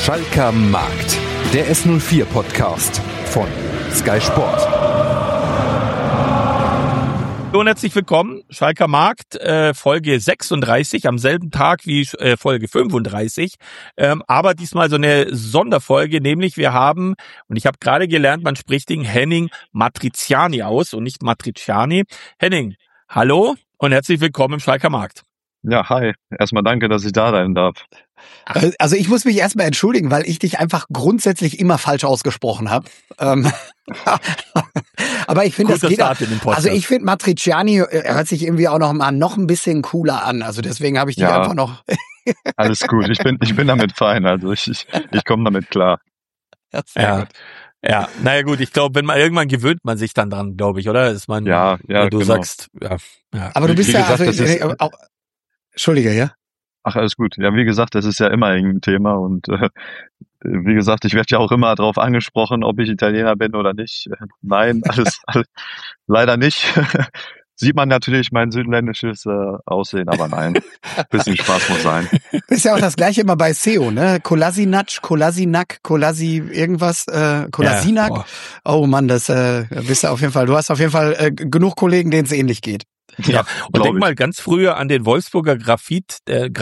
Schalker Markt, der S04-Podcast von Sky Sport. Und herzlich willkommen, Schalker Markt, Folge 36, am selben Tag wie Folge 35, aber diesmal so eine Sonderfolge, nämlich wir haben, und ich habe gerade gelernt, man spricht den Henning Matriciani aus und nicht Matriciani. Henning, hallo und herzlich willkommen im Schalker Markt. Ja, hi. Erstmal danke, dass ich da sein darf. Also ich muss mich erstmal entschuldigen, weil ich dich einfach grundsätzlich immer falsch ausgesprochen habe. Aber ich finde, das geht auch. Also ich finde, Matriciani hört sich irgendwie auch noch ein bisschen cooler an. Also deswegen habe ich dich einfach noch... Alles gut, ich bin damit fein. Also ich komme damit klar. Ja. Ja, naja gut, ich glaube, wenn man irgendwann gewöhnt man sich dann dran, glaube ich, oder? Ist man, ja, wenn du genau. sagst, ja. Aber du bist ja, gesagt, also auch, Entschuldige, ja? Ach, alles gut. Ja, wie gesagt, das ist ja immer ein Thema und wie gesagt, ich werde ja auch immer darauf angesprochen, ob ich Italiener bin oder nicht. Nein, alles leider nicht. Sieht man natürlich mein südländisches Aussehen, aber nein, bisschen Spaß muss sein. Ist ja auch das Gleiche immer bei SEO, ne? Kolasinac, Kolasi irgendwas, Kolasinac. Ja, oh Mann, das bist du auf jeden Fall. Du hast auf jeden Fall genug Kollegen, denen es ähnlich geht. Ja, und denk mal ganz früher an den Wolfsburger Graffiti,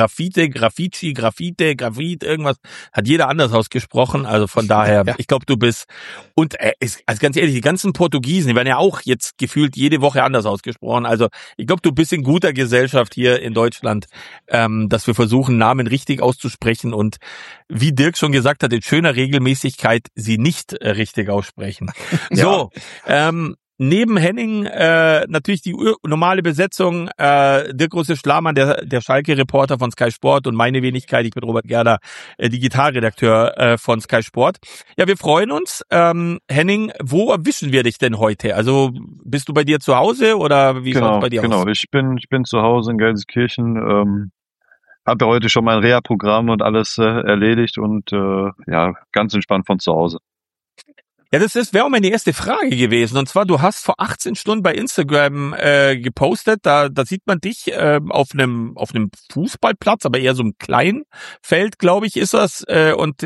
irgendwas, hat jeder anders ausgesprochen, also von daher, ja. Ich glaube, du bist, und also ganz ehrlich, die ganzen Portugiesen, die werden ja auch jetzt gefühlt jede Woche anders ausgesprochen, also ich glaube, du bist in guter Gesellschaft hier in Deutschland, dass wir versuchen, Namen richtig auszusprechen und wie Dirk schon gesagt hat, in schöner Regelmäßigkeit sie nicht richtig aussprechen. So, neben Henning natürlich die normale Besetzung, Dirk Große-Schlamann, der Schalke-Reporter von Sky Sport und meine Wenigkeit, ich bin Robert Gerder, Digitalredakteur von Sky Sport. Ja, wir freuen uns. Henning, wo erwischen wir dich denn heute? Also bist du bei dir zu Hause oder wie schaut es bei dir aus? Genau, ich bin zu Hause in Gelsenkirchen, habe heute schon mein Reha-Programm und alles erledigt und ganz entspannt von zu Hause. Ja, wäre auch meine erste Frage gewesen. Und zwar, du hast vor 18 Stunden bei Instagram gepostet, da sieht man dich auf einem Fußballplatz, aber eher so einem kleinen Feld, glaube ich, ist das. Und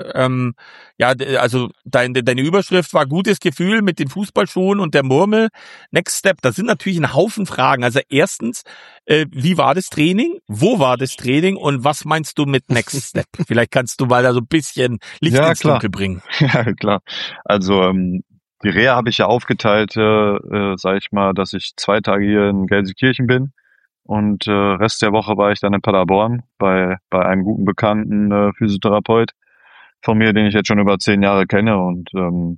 also deine Überschrift war gutes Gefühl mit den Fußballschuhen und der Murmel. Next Step, da sind natürlich ein Haufen Fragen. Also erstens, wie war das Training? Wo war das Training? Und was meinst du mit Next Step? Vielleicht kannst du mal da so ein bisschen Licht ins Dunkel bringen. Ja, klar. Also die Reha habe ich ja aufgeteilt, sag ich mal, dass ich 2 Tage hier in Gelsenkirchen bin und Rest der Woche war ich dann in Paderborn bei einem guten Bekannten Physiotherapeut von mir, den ich jetzt schon über 10 Jahre kenne und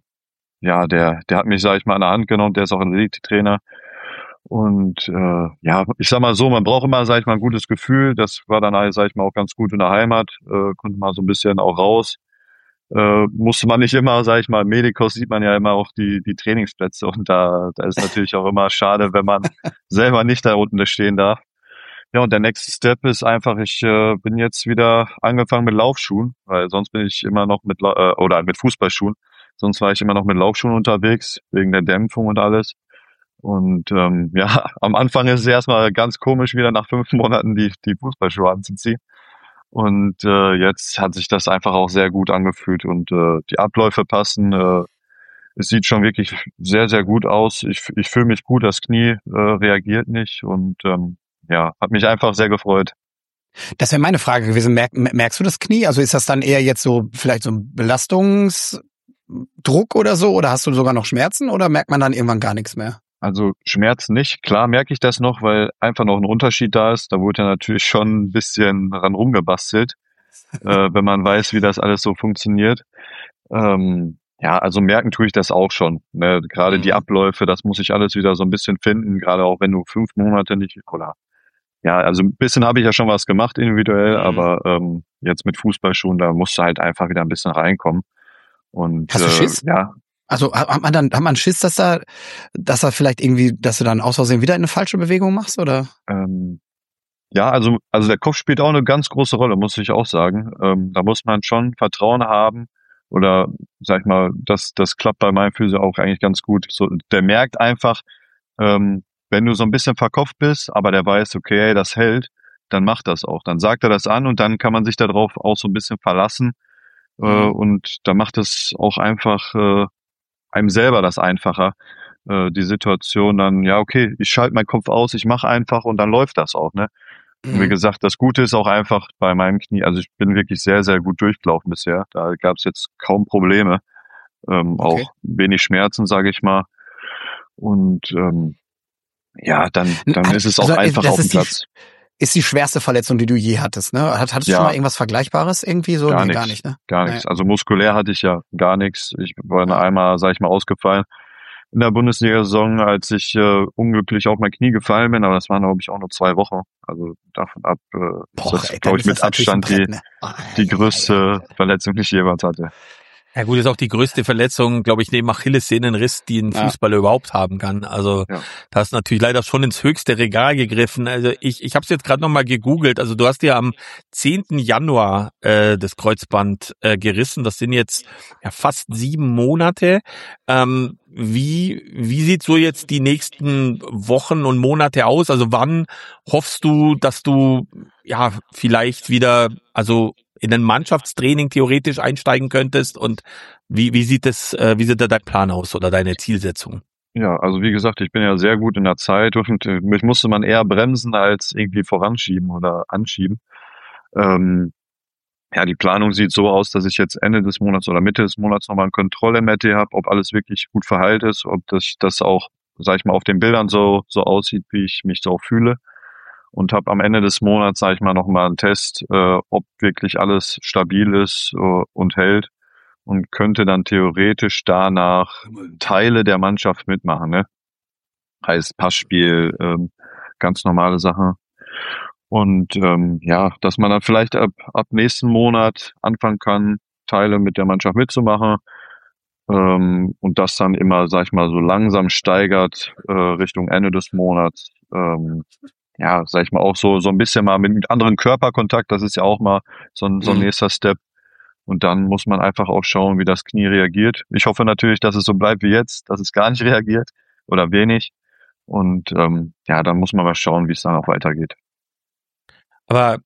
der hat mich, sag ich mal, an der Hand genommen, der ist auch ein Elite-Trainer und ich sag mal so, man braucht immer, sag ich mal, ein gutes Gefühl, das war dann, sag ich mal, auch ganz gut in der Heimat, konnte mal so ein bisschen auch raus. Musste man nicht immer, sag ich mal, im Medikos sieht man ja immer auch die Trainingsplätze und da ist natürlich auch immer schade, wenn man selber nicht da unten stehen darf. Ja, und der nächste Step ist einfach, ich bin jetzt wieder angefangen mit Laufschuhen, weil sonst bin ich immer noch mit Fußballschuhen, sonst war ich immer noch mit Laufschuhen unterwegs, wegen der Dämpfung und alles. Und am Anfang ist es erstmal ganz komisch, wieder nach 5 Monaten die Fußballschuhe anzuziehen. Und jetzt hat sich das einfach auch sehr gut angefühlt und die Abläufe passen. Es sieht schon wirklich sehr, sehr gut aus. Ich fühle mich gut, das Knie reagiert nicht und hat mich einfach sehr gefreut. Das wäre meine Frage gewesen. Merkst du das Knie? Also ist das dann eher jetzt so vielleicht so ein Belastungsdruck oder so? Oder hast du sogar noch Schmerzen oder merkt man dann irgendwann gar nichts mehr? Also Schmerz nicht. Klar merke ich das noch, weil einfach noch ein Unterschied da ist. Da wurde ja natürlich schon ein bisschen dran rumgebastelt, wenn man weiß, wie das alles so funktioniert. Also merken tue ich das auch schon. Ne? Gerade die Abläufe, das muss ich alles wieder so ein bisschen finden, gerade auch wenn du 5 Monate nicht, also ein bisschen habe ich ja schon was gemacht individuell, aber jetzt mit Fußballschuhen, da musst du halt einfach wieder ein bisschen reinkommen. Und hast du Schiss? Ja. Also hat man Schiss, dass da vielleicht irgendwie, dass du dann aus Versehen wieder eine falsche Bewegung machst, oder? Also der Kopf spielt auch eine ganz große Rolle, muss ich auch sagen. Da muss man schon Vertrauen haben oder, sag ich mal, das klappt bei meinem Physio auch eigentlich ganz gut. So, der merkt einfach, wenn du so ein bisschen verkopft bist, aber der weiß, okay, das hält, dann macht das auch. Dann sagt er das an und dann kann man sich darauf auch so ein bisschen verlassen. Und da macht es auch einfach einem selber das einfacher, die Situation dann, ja okay, ich schalte meinen Kopf aus, ich mache einfach und dann läuft das auch, ne? Und wie gesagt, das Gute ist auch einfach bei meinem Knie, also ich bin wirklich sehr, sehr gut durchgelaufen bisher. Da gab es jetzt kaum Probleme. Auch wenig Schmerzen, sage ich mal. Und ja, dann ist es auch einfach auf dem Platz. Ist die schwerste Verletzung, die du je hattest, ne? Hattest du schon mal irgendwas Vergleichbares irgendwie so? Gar Nee, nichts, gar nicht, ne? gar nichts. Also muskulär hatte ich ja gar nichts. Ich war einmal, sag ich mal, ausgefallen in der Bundesliga-Saison, als ich unglücklich auf mein Knie gefallen bin, aber das waren, glaube ich, auch nur 2 Wochen. Also davon ab ist das, glaube ich, mit Abstand die größte Verletzung, die ich jemals hatte. Ja gut, ist auch die größte Verletzung, glaube ich, neben Achillessehnenriss, die ein Fußballer überhaupt haben kann. Also da hast du natürlich leider schon ins höchste Regal gegriffen. Also ich habe es jetzt gerade nochmal gegoogelt. Also du hast ja am 10. Januar das Kreuzband gerissen. Das sind jetzt fast 7 Monate. Wie sieht so jetzt die nächsten Wochen und Monate aus? Also wann hoffst du, dass du vielleicht wieder in ein Mannschaftstraining theoretisch einsteigen könntest, und wie sieht da dein Plan aus oder deine Zielsetzung? Ja, also wie gesagt, ich bin ja sehr gut in der Zeit und mich musste man eher bremsen als irgendwie voranschieben oder anschieben. Die Planung sieht so aus, dass ich jetzt Ende des Monats oder Mitte des Monats nochmal ein Kontroll-MRT habe, ob alles wirklich gut verheilt ist, ob das auch, sag ich mal, auf den Bildern so aussieht, wie ich mich so fühle. Und habe am Ende des Monats, sage ich mal, nochmal einen Test, ob wirklich alles stabil ist und hält, und könnte dann theoretisch danach Teile der Mannschaft mitmachen, ne? Heißt Passspiel, ganz normale Sache. Und dass man dann vielleicht ab nächsten Monat anfangen kann, Teile mit der Mannschaft mitzumachen, und das dann immer, sag ich mal, so langsam steigert Richtung Ende des Monats. Sag ich mal, auch so ein bisschen mal mit anderen Körperkontakt, das ist ja auch mal so ein nächster Step. Und dann muss man einfach auch schauen, wie das Knie reagiert. Ich hoffe natürlich, dass es so bleibt wie jetzt, dass es gar nicht reagiert oder wenig. Und dann muss man mal schauen, wie es dann auch weitergeht. Aber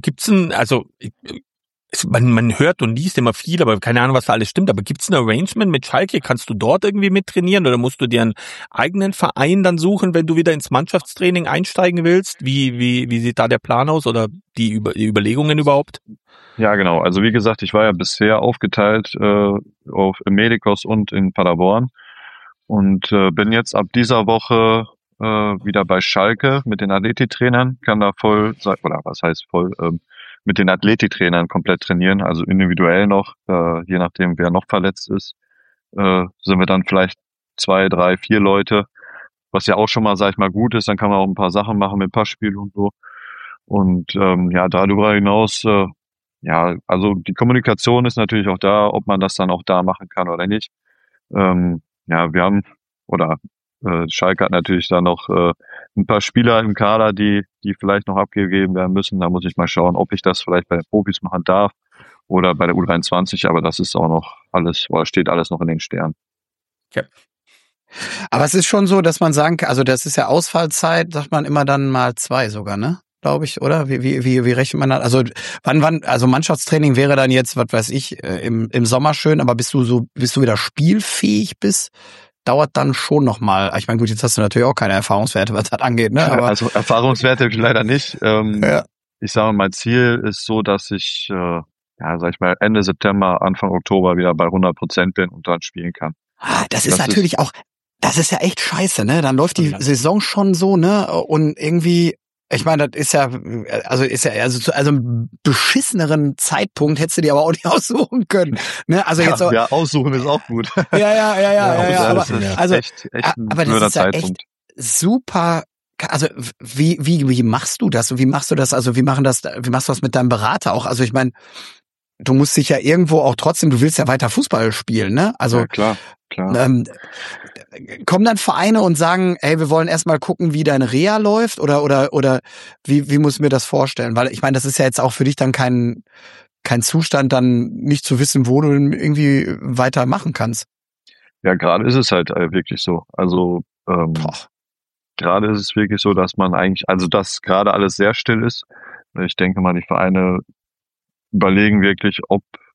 man hört und liest immer viel, aber keine Ahnung, was da alles stimmt. Aber gibt's ein Arrangement mit Schalke? Kannst du dort irgendwie mittrainieren oder musst du dir einen eigenen Verein dann suchen, wenn du wieder ins Mannschaftstraining einsteigen willst? Wie sieht da der Plan aus oder die Überlegungen überhaupt? Ja, genau. Also wie gesagt, ich war ja bisher aufgeteilt auf Medikos und in Paderborn und bin jetzt ab dieser Woche wieder bei Schalke mit den Athletiktrainern, kann da mit den Athletiktrainern komplett trainieren, also individuell noch, je nachdem wer noch verletzt ist, sind wir dann vielleicht 2, 3, 4 Leute, was ja auch schon mal, sag ich mal, gut ist, dann kann man auch ein paar Sachen machen mit Passspiel und so. Und darüber hinaus, also die Kommunikation ist natürlich auch da, ob man das dann auch da machen kann oder nicht. Schalke hat natürlich da noch ein paar Spieler im Kader, die vielleicht noch abgegeben werden müssen. Da muss ich mal schauen, ob ich das vielleicht bei den Profis machen darf oder bei der U23, aber das ist auch noch alles, oder steht alles noch in den Sternen. Okay. Aber es ist schon so, dass man sagen kann, also das ist ja Ausfallzeit, sagt man immer dann mal 2 sogar, ne? Glaube ich, oder? Wie rechnet man das? Also also Mannschaftstraining wäre dann jetzt, was weiß ich, im Sommer schön, aber bis du wieder spielfähig bist, dauert dann schon nochmal. Ich meine, gut, jetzt hast du natürlich auch keine Erfahrungswerte, was das angeht, ne? Aber also Erfahrungswerte habe ich leider nicht. Ich sage mal, mein Ziel ist so, dass ich, sag ich mal, Ende September, Anfang Oktober wieder bei 100% bin und dann spielen kann. Das ist natürlich auch, das ist ja echt scheiße, ne? Dann läuft die Saison schon so, ne? Und irgendwie, ich meine, das ist ja einen beschisseneren Zeitpunkt hättest du dir aber auch nicht aussuchen können, ne? Also jetzt ja, aussuchen ist auch gut. Ja. Aber echt ein blöder Zeitpunkt. Echt super. Also wie machst du das? Und wie machst du das? Also wie machst du das mit deinem Berater auch? Also ich meine, du musst dich ja irgendwo auch trotzdem, du willst ja weiter Fußball spielen, ne? Also ja, klar. Kommen dann Vereine und sagen, hey, wir wollen erstmal gucken, wie deine Reha läuft, oder wie muss ich mir das vorstellen? Weil ich meine, das ist ja jetzt auch für dich dann kein Zustand, dann nicht zu wissen, wo du irgendwie weiter machen kannst. Ja, gerade ist es halt wirklich so. Also gerade ist es wirklich so, dass man eigentlich, also dass gerade alles sehr still ist. Ich denke mal, die Vereine überlegen wirklich, ob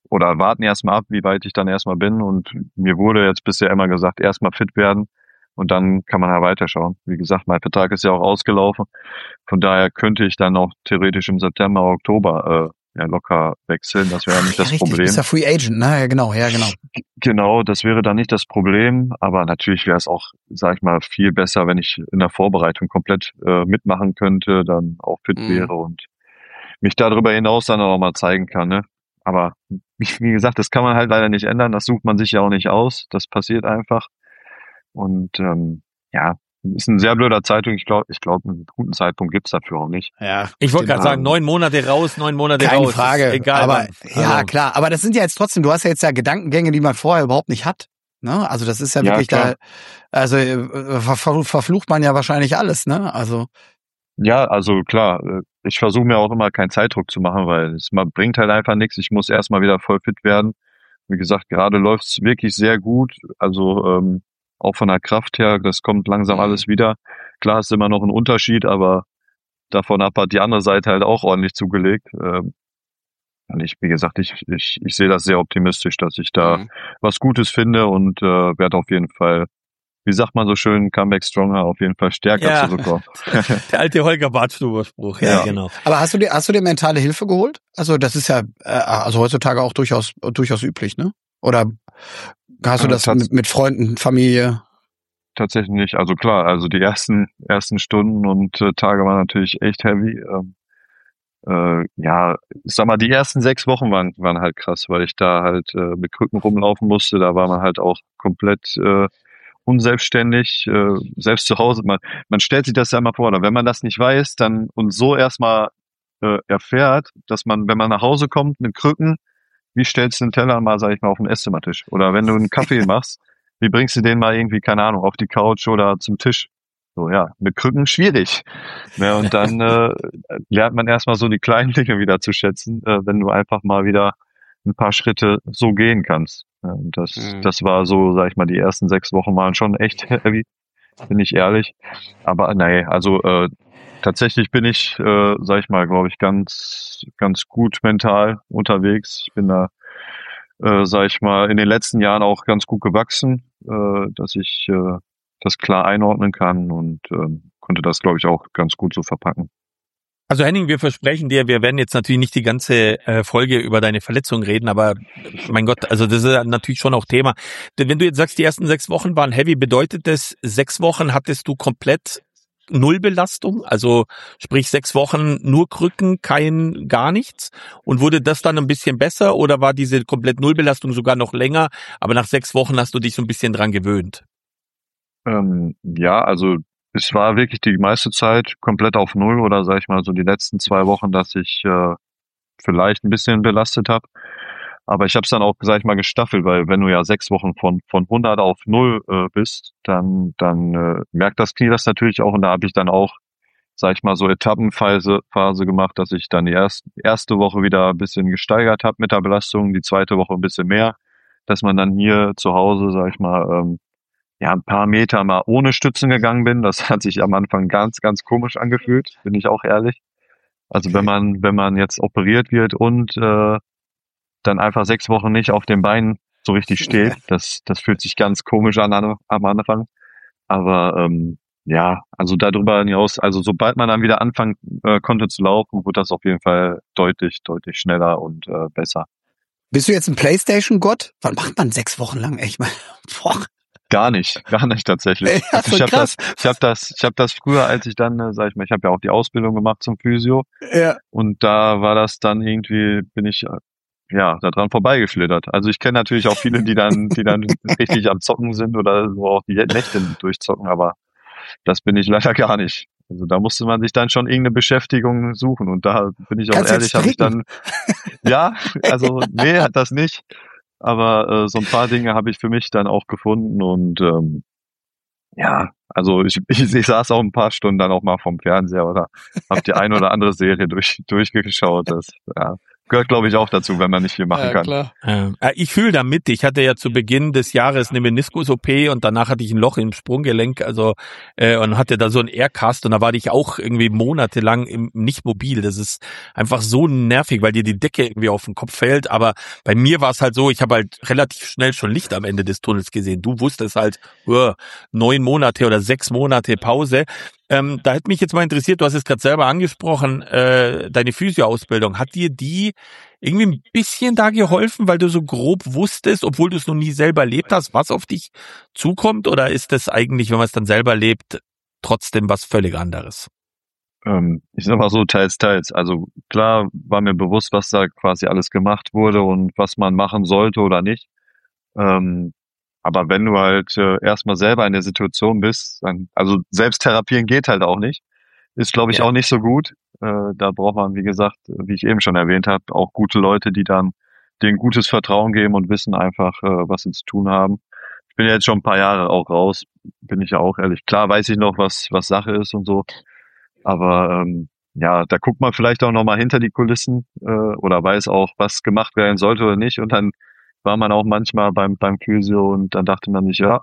oder warten erstmal ab, wie weit ich dann erstmal bin. Und mir wurde jetzt bisher immer gesagt, erstmal fit werden und dann kann man ja weiterschauen. Wie gesagt, mein Vertrag ist ja auch ausgelaufen. Von daher könnte ich dann auch theoretisch im September, Oktober locker wechseln. Das wäre nicht das richtig, Problem. Du bist ja Free Agent, ne? Ja, genau. Genau, das wäre dann nicht das Problem. Aber natürlich wäre es auch, sag ich mal, viel besser, wenn ich in der Vorbereitung komplett mitmachen könnte, dann auch fit wäre und mich darüber hinaus dann auch mal zeigen kann. Ne? Aber wie gesagt, das kann man halt leider nicht ändern. Das sucht man sich ja auch nicht aus. Das passiert einfach. Und ist ein sehr blöder Zeitpunkt. Ich glaube, einen guten Zeitpunkt gibt's dafür auch nicht. Ja, ich wollte gerade sagen, 9 Monate raus, 9 Monate keine raus. Frage. Egal. Aber ja, klar. Aber das sind ja jetzt trotzdem, du hast ja jetzt ja Gedankengänge, die man vorher überhaupt nicht hat. Ne? Also das ist ja wirklich klar. verflucht man ja wahrscheinlich alles, ne? Also. Ja, also klar, ich versuche mir auch immer keinen Zeitdruck zu machen, weil es bringt halt einfach nichts. Ich muss erstmal wieder voll fit werden. Wie gesagt, gerade läuft's wirklich sehr gut. Also auch von der Kraft her, das kommt langsam alles wieder. Klar ist immer noch ein Unterschied, aber davon ab hat die andere Seite halt auch ordentlich zugelegt. Und wie gesagt, ich sehe das sehr optimistisch, dass ich da was Gutes finde und werde auf jeden Fall, wie sagt man so schön, Comeback Stronger, auf jeden Fall stärker zurückkommen. Der alte Holger Badstuber-Spruch, ja, genau. Aber hast du dir mentale Hilfe geholt? Also das ist ja also heutzutage auch durchaus üblich, ne? Oder hast du das mit Freunden, Familie? Tatsächlich nicht. Also klar, also die ersten Stunden und Tage waren natürlich echt heavy. Ich sag mal, die ersten 6 Wochen waren halt krass, weil ich da halt mit Krücken rumlaufen musste. Da war man halt auch komplett unselbstständig, selbst zu Hause. Man stellt sich das ja immer vor, oder wenn man das nicht weiß, dann und so erstmal erfährt, dass man, wenn man nach Hause kommt mit Krücken, wie stellst du den Teller mal, sag ich mal, auf den Esszimmertisch? Oder wenn du einen Kaffee machst, wie bringst du den mal irgendwie, keine Ahnung, auf die Couch oder zum Tisch? So, ja, mit Krücken schwierig. Ja, und dann lernt man erstmal so die kleinen Dinge wieder zu schätzen, wenn du einfach mal wieder ein paar Schritte so gehen kannst. Ja, und das war so, sag ich mal, die ersten 6 Wochen waren schon echt heavy, bin ich ehrlich. Aber nee, also tatsächlich bin ich, sag ich mal, glaube ich, ganz gut mental unterwegs. Ich bin da, sag ich mal, in den letzten Jahren auch ganz gut gewachsen, dass ich das klar einordnen kann und konnte das, glaube ich, auch ganz gut so verpacken. Also Henning, wir versprechen dir, wir werden jetzt natürlich nicht die ganze Folge über deine Verletzung reden, aber mein Gott, also das ist natürlich schon auch Thema. Denn wenn du jetzt sagst, die ersten 6 Wochen waren heavy, bedeutet das, 6 Wochen hattest du komplett Nullbelastung? Also sprich 6 Wochen nur Krücken, gar nichts? Und wurde das dann ein bisschen besser oder war diese komplett Nullbelastung sogar noch länger, aber nach 6 Wochen hast du dich so ein bisschen dran gewöhnt? Also es war wirklich die meiste Zeit komplett auf Null oder sag ich mal so die letzten 2 Wochen, dass ich vielleicht ein bisschen belastet habe. Aber ich habe es dann auch, sag ich mal, gestaffelt, weil wenn du ja 6 Wochen von 100 auf 0 bist, dann merkt das Knie das natürlich auch. Und da habe ich dann auch, sag ich mal, so Etappenphase gemacht, dass ich dann die erste Woche wieder ein bisschen gesteigert habe mit der Belastung, die zweite Woche ein bisschen mehr, dass man dann hier zu Hause, sag ich mal, ein paar Meter mal ohne Stützen gegangen bin. Das hat sich am Anfang ganz, ganz komisch angefühlt, bin ich auch ehrlich. Also wenn man jetzt operiert wird und dann einfach 6 Wochen nicht auf den Beinen so richtig steht, das fühlt sich ganz komisch an am Anfang. Aber also darüber hinaus, also sobald man dann wieder anfangen konnte zu laufen, wurde das auf jeden Fall deutlich, deutlich schneller und besser. Bist du jetzt ein PlayStation-Gott? Was macht man 6 Wochen lang? Ich meine, Gar nicht tatsächlich. Ja, ich habe das früher, als ich dann, sag ich mal, ich habe ja auch die Ausbildung gemacht zum Physio. Ja. Und da war das dann irgendwie, bin ich da dran vorbeigeschlittert. Also ich kenne natürlich auch viele, die dann richtig am Zocken sind oder so auch die Nächte durchzocken, aber das bin ich leider gar nicht. Also da musste man sich dann schon irgendeine Beschäftigung suchen und da bin ich auch ehrlich, habe ich dann nee, hat das nicht. Aber so ein paar Dinge habe ich für mich dann auch gefunden und also ich saß auch ein paar Stunden dann auch mal vom Fernseher oder habe die ein oder andere Serie durchgeschaut. gehört, glaube ich, auch dazu, wenn man nicht viel machen kann. Klar. Ich fühle da mit. Ich hatte ja zu Beginn des Jahres eine Meniskus-OP und danach hatte ich ein Loch im Sprunggelenk, und hatte da so einen Aircast und da war ich auch irgendwie monatelang nicht mobil. Das ist einfach so nervig, weil dir die Decke irgendwie auf den Kopf fällt. Aber bei mir war es halt so, ich habe halt relativ schnell schon Licht am Ende des Tunnels gesehen. Du wusstest halt, 9 Monate oder 6 Monate Pause. Da hätte mich jetzt mal interessiert, du hast es gerade selber angesprochen, deine Physio-Ausbildung. Hat dir die irgendwie ein bisschen da geholfen, weil du so grob wusstest, obwohl du es noch nie selber erlebt hast, was auf dich zukommt? Oder ist das eigentlich, wenn man es dann selber lebt, trotzdem was völlig anderes? Ich sag mal so, teils, teils. Also klar war mir bewusst, was da quasi alles gemacht wurde und was man machen sollte oder nicht. Aber wenn du halt erstmal selber in der Situation bist, dann, also selbst therapieren geht halt auch nicht. Ist, glaube ich, auch nicht so gut. Da braucht man, wie gesagt, wie ich eben schon erwähnt habe, auch gute Leute, die dann denen gutes Vertrauen geben und wissen einfach, was sie zu tun haben. Ich bin ja jetzt schon ein paar Jahre auch raus, bin ich ja auch ehrlich. Klar weiß ich noch, was Sache ist und so. Aber ja, da guckt man vielleicht auch nochmal hinter die Kulissen oder weiß auch, was gemacht werden sollte oder nicht. Und dann war man auch manchmal beim Physio und dann dachte man sich, ja,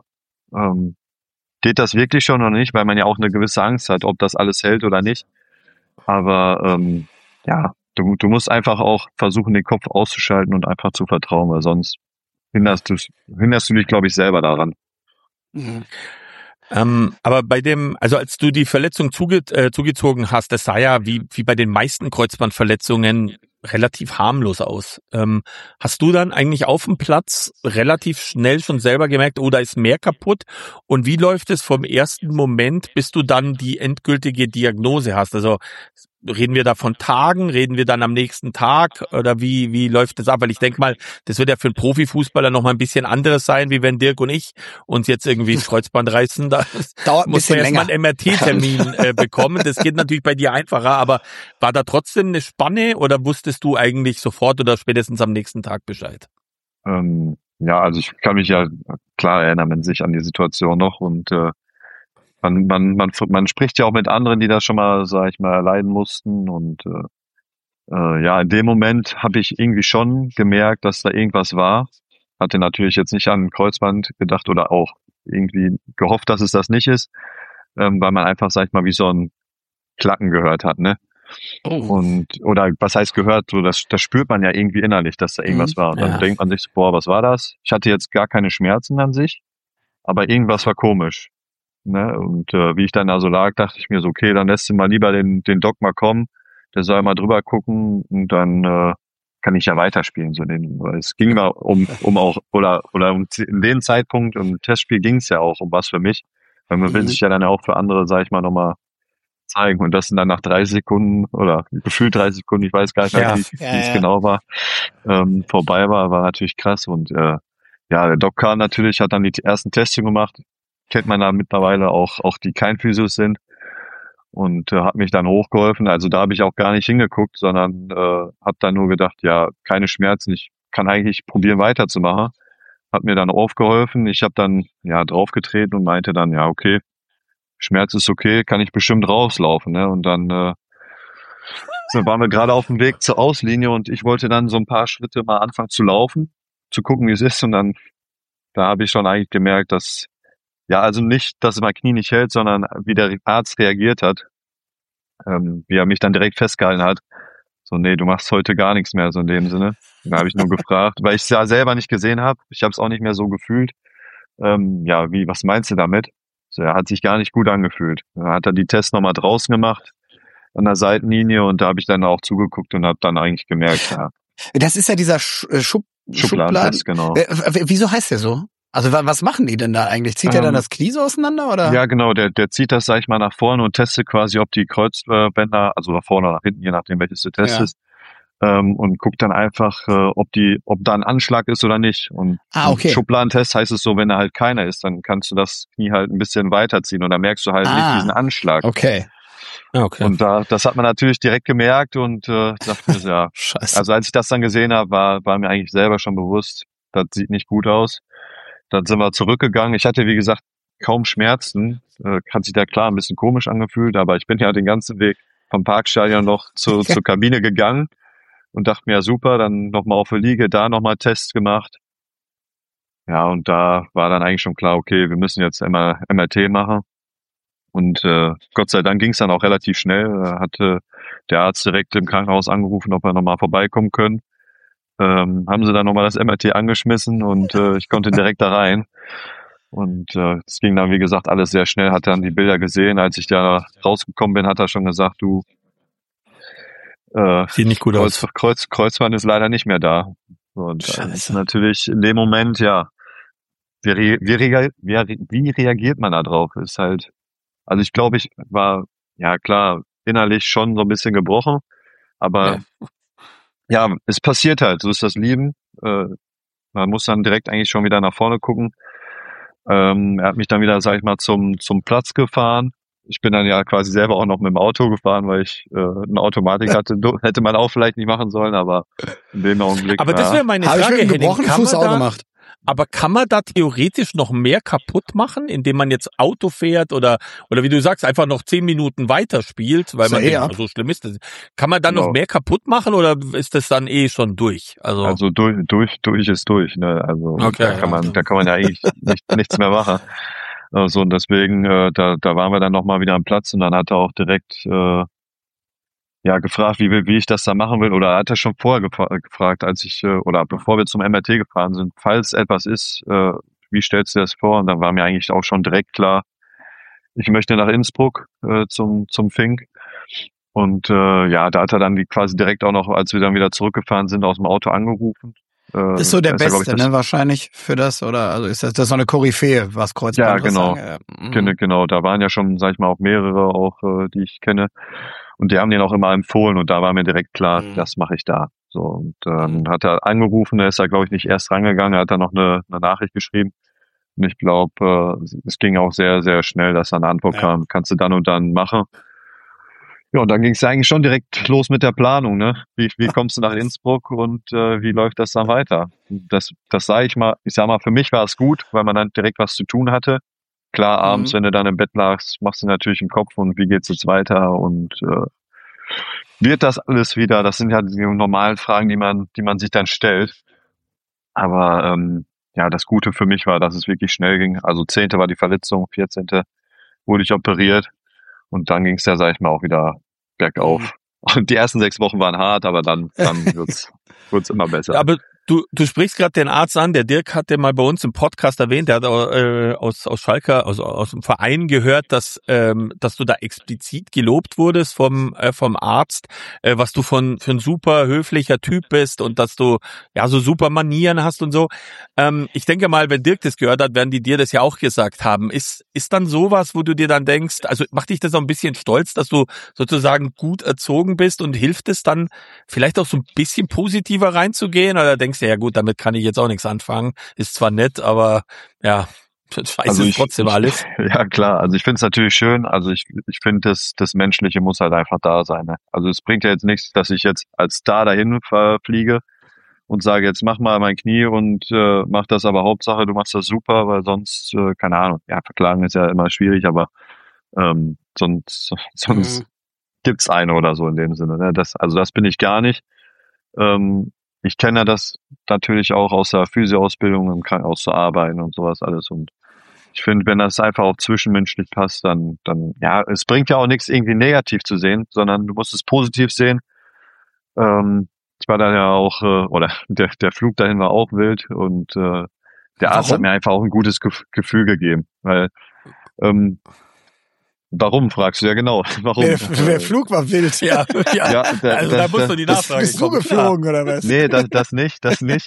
geht das wirklich schon oder nicht? Weil man ja auch eine gewisse Angst hat, ob das alles hält oder nicht. Aber ja, du musst einfach auch versuchen, den Kopf auszuschalten und einfach zu vertrauen, weil sonst hinderst du dich, glaube ich, selber daran. Mhm. Aber also als du die Verletzung zugezogen hast, das sah ja wie bei den meisten Kreuzbandverletzungen relativ harmlos aus. Hast du dann eigentlich auf dem Platz relativ schnell schon selber gemerkt, oh, da ist mehr kaputt? Und wie läuft es vom ersten Moment, bis du dann die endgültige Diagnose hast? Also reden wir da von Tagen, reden wir dann am nächsten Tag oder wie läuft das ab? Weil ich denke mal, das wird ja für einen Profifußballer noch mal ein bisschen anderes sein, wie wenn Dirk und ich uns jetzt irgendwie das Kreuzband reißen. Da dauert ein muss man bisschen erstmal einen MRT-Termin bekommen. Das geht natürlich bei dir einfacher, aber war da trotzdem eine Spanne oder wusstest du eigentlich sofort oder spätestens am nächsten Tag Bescheid? Ja, also ich kann mich ja klar erinnern an sich an die Situation noch und man spricht ja auch mit anderen, die das schon mal, sag ich mal, erleiden mussten und ja, in dem Moment habe ich irgendwie schon gemerkt, dass da irgendwas war. Hatte natürlich jetzt nicht an ein Kreuzband gedacht oder auch irgendwie gehofft, dass es das nicht ist, weil man einfach, sag ich mal, wie so ein Klacken gehört hat, ne? Oh. Oder was heißt gehört, so das spürt man ja irgendwie innerlich, dass da irgendwas war. Und dann denkt man sich so, boah, was war das? Ich hatte jetzt gar keine Schmerzen an sich, aber irgendwas war komisch. Ne? Und wie ich dann da so lag, dachte ich mir so, okay, dann lässt du mal lieber den Doc mal kommen, der soll mal drüber gucken und dann kann ich ja weiterspielen. So weil es ging immer um auch, oder in dem Zeitpunkt im Testspiel ging es ja auch um was für mich, weil man will sich ja dann auch für andere, sag ich mal, nochmal zeigen. Und das sind dann nach 30 Sekunden oder gefühlt 30 Sekunden, ich weiß gar nicht mehr, wie es genau war, vorbei war natürlich krass. Und ja, der Doc kam natürlich, hat dann die ersten Testungen gemacht. Kennt man da mittlerweile auch die kein Physios sind und hat mich dann hochgeholfen. Also da habe ich auch gar nicht hingeguckt, sondern habe dann nur gedacht, ja, keine Schmerzen, ich kann eigentlich probieren weiterzumachen. Hat mir dann aufgeholfen. Ich habe dann ja draufgetreten und meinte dann, ja, okay, Schmerz ist okay, kann ich bestimmt rauslaufen. Ne? Und dann waren wir gerade auf dem Weg zur Auslinie und ich wollte dann so ein paar Schritte mal anfangen zu laufen, zu gucken, wie es ist. Und dann da habe ich schon eigentlich gemerkt, dass ja, also nicht, dass mein Knie nicht hält, sondern wie der Arzt reagiert hat, wie er mich dann direkt festgehalten hat. So, nee, du machst heute gar nichts mehr, so in dem Sinne. Da habe ich nur gefragt, weil ich es ja selber nicht gesehen habe. Ich habe es auch nicht mehr so gefühlt. Ja, was meinst du damit? So, er hat sich gar nicht gut angefühlt. Dann hat er die Tests nochmal draußen gemacht, an der Seitenlinie, und da habe ich dann auch zugeguckt und habe dann eigentlich gemerkt, ja. Das ist ja dieser Schubladentest, genau. Wieso heißt der so? Also was machen die denn da eigentlich? Zieht der dann das Knie so auseinander, oder? Ja, genau, der zieht das, sag ich mal, nach vorne und testet quasi, ob die Kreuzbänder, also nach vorne oder nach hinten, je nachdem, welches du testest, und guckt dann einfach, ob da ein Anschlag ist oder nicht. Und okay. Schubladentest heißt es so, wenn da halt keiner ist, dann kannst du das Knie halt ein bisschen weiterziehen und dann merkst du halt nicht diesen Anschlag. Okay. Und das hat man natürlich direkt gemerkt und dachte mir so, ja, Scheiße. Also als ich das dann gesehen habe, war mir eigentlich selber schon bewusst, das sieht nicht gut aus. Dann sind wir zurückgegangen. Ich hatte, wie gesagt, kaum Schmerzen. Hat sich da klar ein bisschen komisch angefühlt, aber ich bin ja den ganzen Weg vom Parkstadion noch zur Kabine gegangen. und dachte mir, ja super, dann nochmal auf der Liege, da nochmal Tests gemacht. Ja, und da war dann eigentlich schon klar, okay, wir müssen jetzt MRT machen. Und Gott sei Dank ging es dann auch relativ schnell. Hatte der Arzt direkt im Krankenhaus angerufen, ob wir nochmal vorbeikommen können. Haben sie dann nochmal das MRT angeschmissen und ich konnte direkt da rein. Und es ging dann, wie gesagt, alles sehr schnell. Hat dann die Bilder gesehen. Als ich da rausgekommen bin, hat er schon gesagt, du, sieht nicht gut aus. Kreuzband ist leider nicht mehr da. Und das ist natürlich in dem Moment, ja, wie reagiert man da drauf? Ist halt, also ich glaube, ich war, ja klar, innerlich schon so ein bisschen gebrochen, aber ja, es passiert halt, so ist das Leben. Man muss dann direkt eigentlich schon wieder nach vorne gucken. Er hat mich dann wieder, sag ich mal, zum Platz gefahren. Ich bin dann ja quasi selber auch noch mit dem Auto gefahren, weil ich eine Automatik hatte. Hätte man auch vielleicht nicht machen sollen, aber in dem Augenblick. Aber das wäre meine Frage, Henning. Gebrochenen Fuß auch gemacht. Aber kann man da theoretisch noch mehr kaputt machen, indem man jetzt Auto fährt oder wie du sagst, einfach noch 10 Minuten weiter spielt, weil man denkt, so schlimm ist das. Kann man dann noch mehr kaputt machen oder ist das dann schon durch? Also durch ist durch, ne? Also okay, da kann man ja eigentlich nichts mehr machen. Also und deswegen, da waren wir dann nochmal wieder am Platz und dann hat er auch direkt gefragt, wie ich das da machen will, oder hat er schon vorher gefragt, als ich, oder bevor wir zum MRT gefahren sind, falls etwas ist, wie stellst du das vor? Und dann war mir eigentlich auch schon direkt klar, ich möchte nach Innsbruck zum Fink. Und da hat er dann quasi direkt auch noch, als wir dann wieder zurückgefahren sind, aus dem Auto angerufen. Ist so der Beste, ne, wahrscheinlich für das, oder? Also ist das so eine Koryphäe, was Kreuzband sagen? Genau, da waren ja schon, sag ich mal, auch mehrere, auch die ich kenne. Und die haben den auch immer empfohlen und da war mir direkt klar, das mache ich da. So, und hat er angerufen, er ist da, glaube ich, nicht erst rangegangen, er hat dann noch eine Nachricht geschrieben. Und ich glaube, es ging auch sehr, sehr schnell, dass da eine Antwort kam, kannst du dann und dann machen. Ja, und dann ging es eigentlich schon direkt los mit der Planung, ne? Wie kommst du nach Innsbruck und wie läuft das dann weiter? Das sage ich mal, für mich war es gut, weil man dann direkt was zu tun hatte. Klar, abends, wenn du dann im Bett lagst, machst du natürlich im Kopf und wie geht's jetzt weiter und wird das alles wieder? Das sind ja die normalen Fragen, die man sich dann stellt. Aber das Gute für mich war, dass es wirklich schnell ging. Also 10. war die Verletzung, 14. wurde ich operiert und dann ging es ja, sag ich mal, auch wieder bergauf. Und die ersten 6 Wochen waren hart, aber dann wird's immer besser. Aber du sprichst gerade den Arzt an, der Dirk hat den mal bei uns im Podcast erwähnt, der hat aus Schalke, also aus dem Verein gehört, dass du da explizit gelobt wurdest vom Arzt, was du für ein super höflicher Typ bist und dass du ja so super Manieren hast und so. Ich denke mal, wenn Dirk das gehört hat, werden die dir das ja auch gesagt haben. Ist dann sowas, wo du dir dann denkst, also macht dich das auch ein bisschen stolz, dass du sozusagen gut erzogen bist und hilft es dann vielleicht auch so ein bisschen positiver reinzugehen oder denkst du, ja gut, damit kann ich jetzt auch nichts anfangen. Ist zwar nett, aber ja, scheiße ist trotzdem alles. Ja klar, also ich finde es natürlich schön, also ich finde, das Menschliche muss halt einfach da sein. Ne? Also es bringt ja jetzt nichts, dass ich jetzt als Star dahin fliege und sage, jetzt mach mal mein Knie und mach das, aber Hauptsache, du machst das super, weil sonst, keine Ahnung, ja, verklagen ist ja immer schwierig, aber sonst gibt's eine oder so in dem Sinne. Ne? Das bin ich gar nicht. Ich kenne das natürlich auch aus der Physio-Ausbildung im Krankenhaus zu arbeiten und sowas alles. Und ich finde, wenn das einfach auch zwischenmenschlich passt, dann ja, es bringt ja auch nichts irgendwie negativ zu sehen, sondern du musst es positiv sehen. Ich war da ja auch, oder der Flug dahin war auch wild und der Arzt hat mir einfach auch ein gutes Gefühl gegeben, weil warum, fragst du ja genau. Warum? Der Flug war wild, ja. Also da musst du die Nachfrage bist du geflogen, oder was? Nee, das nicht.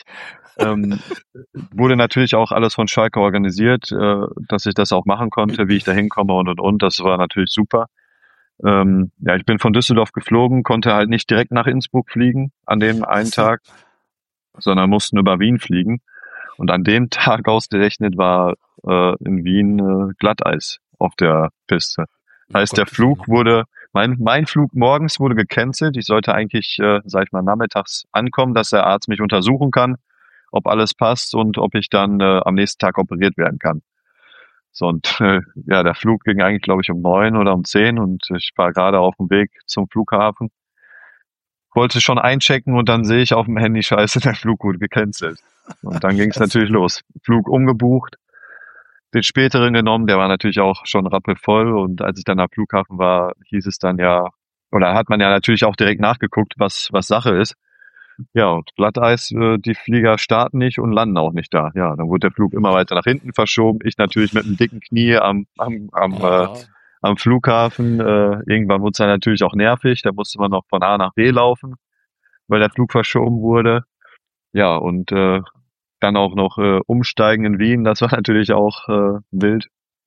Wurde natürlich auch alles von Schalke organisiert, dass ich das auch machen konnte, wie ich da hinkomme und. Das war natürlich super. Ich bin von Düsseldorf geflogen, konnte halt nicht direkt nach Innsbruck fliegen an dem einen Tag, sondern mussten über Wien fliegen. Und an dem Tag ausgerechnet war in Wien Glatteis auf der Piste. Heißt, der Flug mein Flug morgens wurde gecancelt. Ich sollte eigentlich, nachmittags ankommen, dass der Arzt mich untersuchen kann, ob alles passt und ob ich dann am nächsten Tag operiert werden kann. So, und der Flug ging eigentlich, glaube ich, um 9 oder um 10 und ich war gerade auf dem Weg zum Flughafen. wollte schon einchecken und dann sehe ich auf dem Handy, scheiße, der Flug wurde gecancelt. Und dann ging es natürlich los. Flug umgebucht, den späteren genommen, der war natürlich auch schon rappelvoll und als ich dann am Flughafen war, hieß es dann ja, oder hat man ja natürlich auch direkt nachgeguckt, was Sache ist. Ja, und Glatteis, die Flieger starten nicht und landen auch nicht da. Ja, dann wurde der Flug immer weiter nach hinten verschoben. Ich natürlich mit einem dicken Knie am Flughafen. Irgendwann wurde es dann natürlich auch nervig. Da musste man noch von A nach B laufen, weil der Flug verschoben wurde. Ja, und dann auch noch umsteigen in Wien. Das war natürlich auch wild.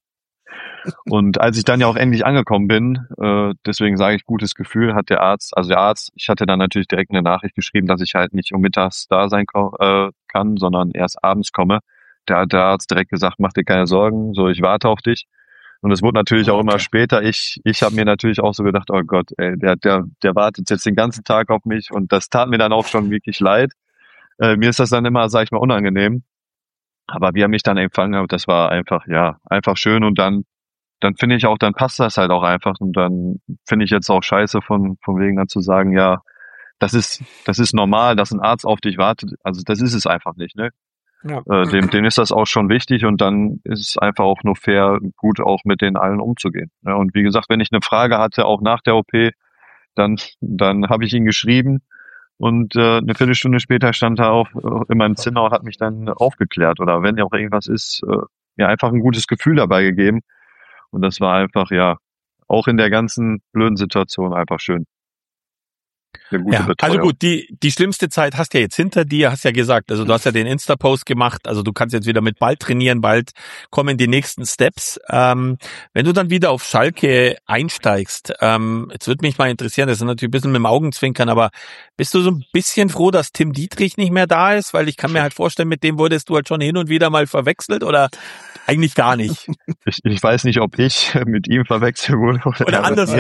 Und als ich dann ja auch endlich angekommen bin, deswegen sage ich gutes Gefühl, hat der Arzt, ich hatte dann natürlich direkt eine Nachricht geschrieben, dass ich halt nicht um mittags da sein kann, sondern erst abends komme. Da hat der Arzt direkt gesagt, mach dir keine Sorgen, so, ich warte auf dich. Und es wurde natürlich auch immer später. Ich habe mir natürlich auch so gedacht, oh Gott, ey, der wartet jetzt den ganzen Tag auf mich und das tat mir dann auch schon wirklich leid. Mir ist das dann immer, sag ich mal, unangenehm. Aber wie er mich dann empfangen hat, das war einfach, ja, einfach schön und dann finde ich auch, dann passt das halt auch einfach und dann finde ich jetzt auch scheiße von wegen dann zu sagen, ja, das ist normal, dass ein Arzt auf dich wartet. Also das ist es einfach nicht, ne? Ja. Dem ist das auch schon wichtig und dann ist es einfach auch nur fair, gut auch mit den allen umzugehen. Ja, und wie gesagt, wenn ich eine Frage hatte, auch nach der OP, dann habe ich ihn geschrieben und eine Viertelstunde später stand er auch in meinem Zimmer und hat mich dann aufgeklärt oder wenn ja auch irgendwas ist, mir einfach ein gutes Gefühl dabei gegeben. Und das war einfach, ja, auch in der ganzen blöden Situation einfach schön. Eine gute Betreuung. Also gut, die schlimmste Zeit hast du ja jetzt hinter dir, hast ja gesagt, also du hast ja den Insta-Post gemacht, also du kannst jetzt wieder mit Ball trainieren, bald kommen die nächsten Steps. Wenn du dann wieder auf Schalke einsteigst, jetzt würde mich mal interessieren, das ist natürlich ein bisschen mit dem Augenzwinkern, aber bist du so ein bisschen froh, dass Tim Dietrich nicht mehr da ist? Weil ich kann mir halt vorstellen, mit dem wurdest du halt schon hin und wieder mal verwechselt oder eigentlich gar nicht. Ich weiß nicht, ob ich mit ihm verwechselt wurde oder anders.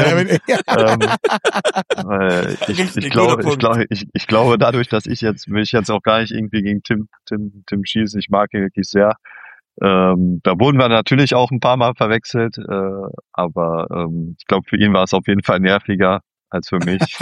Ich glaube, dadurch, dass will ich jetzt auch gar nicht irgendwie gegen Tim schießen. Ich mag ihn wirklich sehr. Da wurden wir natürlich auch ein paar Mal verwechselt, aber ich glaube, für ihn war es auf jeden Fall nerviger als für mich.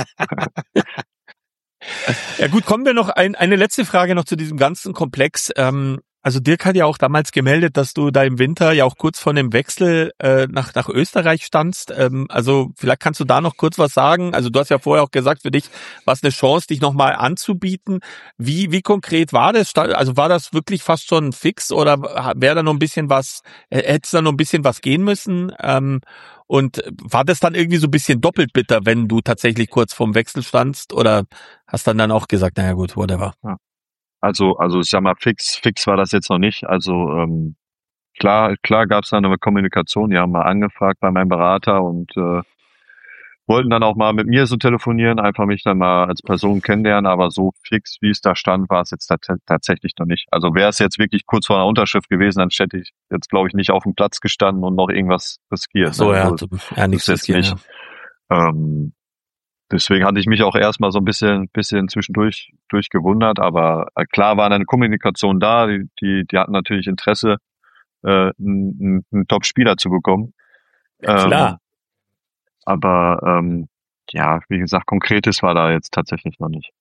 Ja gut, kommen wir noch eine letzte Frage noch zu diesem ganzen Komplex. Also Dirk hat ja auch damals gemeldet, dass du da im Winter ja auch kurz vor dem Wechsel nach Österreich standst. Also vielleicht kannst du da noch kurz was sagen. Also du hast ja vorher auch gesagt, für dich war es eine Chance, dich nochmal anzubieten. Wie konkret war das? Also war das wirklich fast schon fix oder wäre da noch ein bisschen was, hätte es da noch ein bisschen was gehen müssen? Und war das dann irgendwie so ein bisschen doppelt bitter, wenn du tatsächlich kurz vorm Wechsel standst? Oder hast dann auch gesagt, naja gut, whatever. Ja. Also ich sag mal, fix war das jetzt noch nicht. Also klar gab es da eine Kommunikation. Die haben mal angefragt bei meinem Berater und wollten dann auch mal mit mir so telefonieren, einfach mich dann mal als Person kennenlernen. Aber so fix, wie es da stand, war es jetzt tatsächlich noch nicht. Also wäre es jetzt wirklich kurz vor einer Unterschrift gewesen, dann hätte ich jetzt, glaube ich, nicht auf dem Platz gestanden und noch irgendwas riskiert. So, also, ja, nichts riskiert. Ja. Deswegen hatte ich mich auch erstmal so ein bisschen zwischendurch gewundert, aber klar war eine Kommunikation da, die hatten natürlich Interesse, einen Top-Spieler zu bekommen. Ja, klar. Aber ja, wie gesagt, Konkretes war da jetzt tatsächlich noch nicht.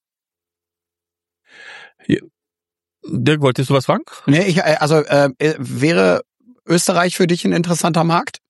Ja. Dirk, wolltest du was fragen? Nee, wäre Österreich für dich ein interessanter Markt?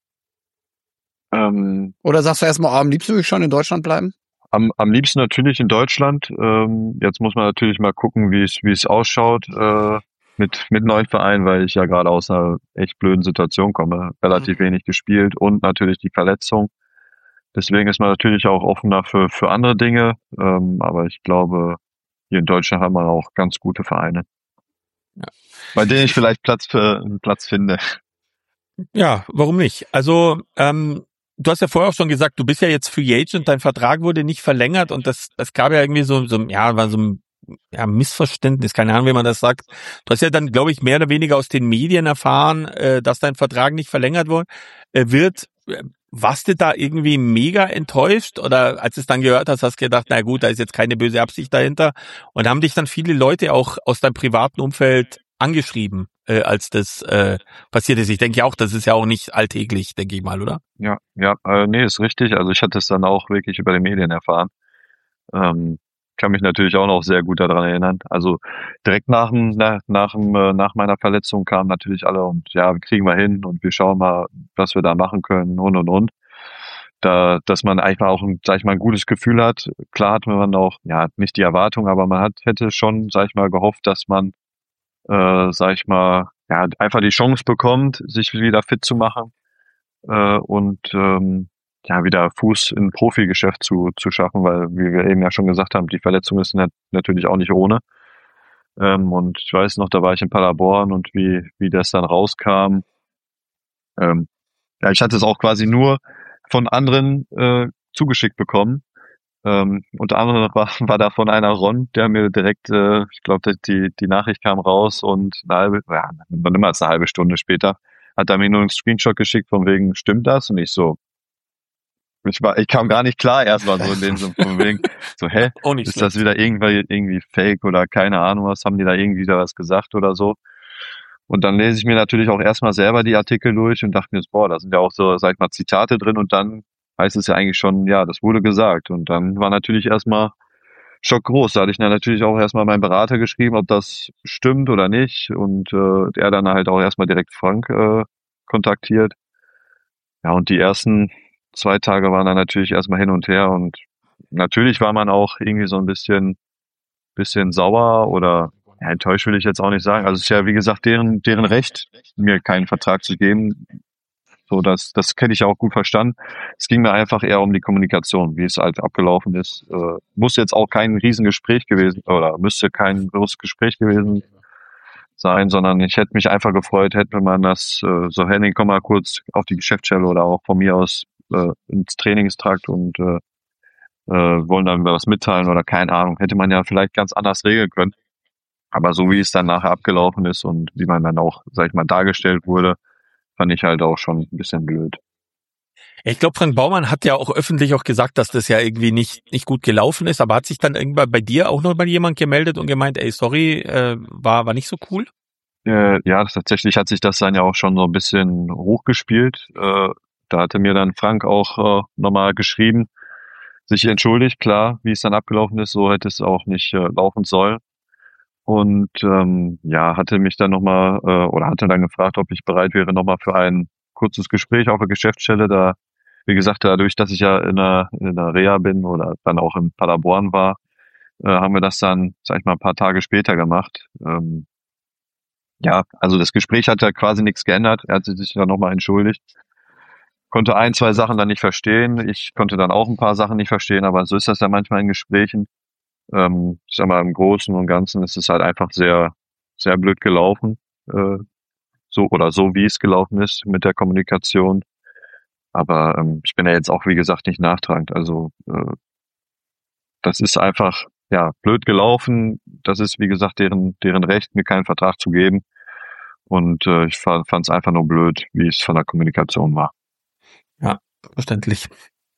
Oder sagst du erstmal, am liebsten würde ich schon in Deutschland bleiben? Am liebsten natürlich in Deutschland. Jetzt muss man natürlich mal gucken, wie es ausschaut mit neuen Vereinen, weil ich ja gerade aus einer echt blöden Situation komme. Relativ wenig gespielt und natürlich die Verletzung. Deswegen ist man natürlich auch offener für andere Dinge. Aber ich glaube, hier in Deutschland haben wir auch ganz gute Vereine. Ja. Bei denen ich vielleicht Platz finde. Ja, warum nicht? Also, du hast ja vorher auch schon gesagt, du bist ja jetzt Free Agent, dein Vertrag wurde nicht verlängert und das gab ja irgendwie war so ein Missverständnis, keine Ahnung, wie man das sagt. Du hast ja dann, glaube ich, mehr oder weniger aus den Medien erfahren, dass dein Vertrag nicht verlängert wird. Warst du da irgendwie mega enttäuscht oder als du es dann gehört hast, hast du gedacht, na gut, da ist jetzt keine böse Absicht dahinter und haben dich dann viele Leute auch aus deinem privaten Umfeld angeschrieben, als das passiert ist. Ich denke ja auch, das ist ja auch nicht alltäglich, denke ich mal, oder? Ja, nee, ist richtig. Also ich hatte es dann auch wirklich über die Medien erfahren. Kann mich natürlich auch noch sehr gut daran erinnern. Also direkt nach meiner Verletzung kamen natürlich alle und ja, kriegen wir hin und wir schauen mal, was wir da machen können und. Dass man eigentlich mal auch, sag ich mal, ein gutes Gefühl hat. Klar hat man auch, ja, nicht die Erwartung, aber hätte schon, sag ich mal, gehofft, dass man, sag ich mal, ja, einfach die Chance bekommt, sich wieder fit zu machen, ja, wieder Fuß in Profigeschäft zu schaffen, weil, wie wir eben ja schon gesagt haben, die Verletzung ist natürlich auch nicht ohne. Und ich weiß noch, da war ich in Paderborn und wie das dann rauskam. Ja, ich hatte es auch quasi nur von anderen zugeschickt bekommen. Unter anderem war davon einer Ron, der mir direkt, ich glaube, die Nachricht kam raus und nimmer als eine halbe Stunde später hat er mir nur einen Screenshot geschickt von wegen, stimmt das? Und ich so, ich kam gar nicht klar erstmal so in dem so von wegen, so, ist das wieder irgendwie fake oder keine Ahnung was, haben die da irgendwie da was gesagt oder so? Und dann lese ich mir natürlich auch erstmal selber die Artikel durch und dachte mir, boah, da sind ja auch so, sag ich mal, Zitate drin und dann heißt es ja eigentlich schon, ja, das wurde gesagt. Und dann war natürlich erstmal Schock groß. Da hatte ich dann natürlich auch erstmal meinen Berater geschrieben, ob das stimmt oder nicht. Und er dann halt auch erstmal direkt Frank kontaktiert. Ja, und die ersten 2 Tage waren dann natürlich erstmal hin und her. Und natürlich war man auch irgendwie so ein bisschen sauer oder ja, enttäuscht will ich jetzt auch nicht sagen. Also es ist ja, wie gesagt, deren Recht, mir keinen Vertrag zu geben. So, das hätte ich auch gut verstanden. Es ging mir einfach eher um die Kommunikation, wie es halt abgelaufen ist. Muss jetzt auch kein Riesengespräch gewesen oder müsste kein großes Gespräch gewesen sein, sondern ich hätte mich einfach gefreut, hätte man das so, Henning, komm mal kurz auf die Geschäftsstelle oder auch von mir aus ins Trainingstrakt und wollen dann was mitteilen oder keine Ahnung. Hätte man ja vielleicht ganz anders regeln können. Aber so wie es dann nachher abgelaufen ist und wie man dann auch, sag ich mal, dargestellt wurde, fand ich halt auch schon ein bisschen blöd. Ich glaube, Frank Baumann hat ja auch öffentlich auch gesagt, dass das ja irgendwie nicht gut gelaufen ist, aber hat sich dann irgendwann bei dir auch noch mal jemand gemeldet und gemeint, ey, sorry, war nicht so cool? Ja, tatsächlich hat sich das dann ja auch schon so ein bisschen hochgespielt. Da hatte mir dann Frank auch nochmal geschrieben, sich entschuldigt, klar, wie es dann abgelaufen ist, so hätte es auch nicht laufen sollen. Und hatte mich dann nochmal oder hatte dann gefragt, ob ich bereit wäre nochmal für ein kurzes Gespräch auf der Geschäftsstelle. Da, wie gesagt, dadurch, dass ich ja in der Reha bin oder dann auch in Paderborn war, haben wir das dann, sag ich mal, ein paar Tage später gemacht. Also das Gespräch hat ja quasi nichts geändert. Er hat sich dann nochmal entschuldigt. Konnte 1, 2 Sachen dann nicht verstehen. Ich konnte dann auch ein paar Sachen nicht verstehen, aber so ist das ja manchmal in Gesprächen. Ich sag mal, im Großen und Ganzen ist es halt einfach sehr, sehr blöd gelaufen, so wie es gelaufen ist mit der Kommunikation. Aber ich bin ja jetzt auch, wie gesagt, nicht nachtragend. Also das ist einfach, ja, blöd gelaufen. Das ist, wie gesagt, deren Recht, mir keinen Vertrag zu geben. Und ich fand es einfach nur blöd, wie es von der Kommunikation war. Ja, verständlich.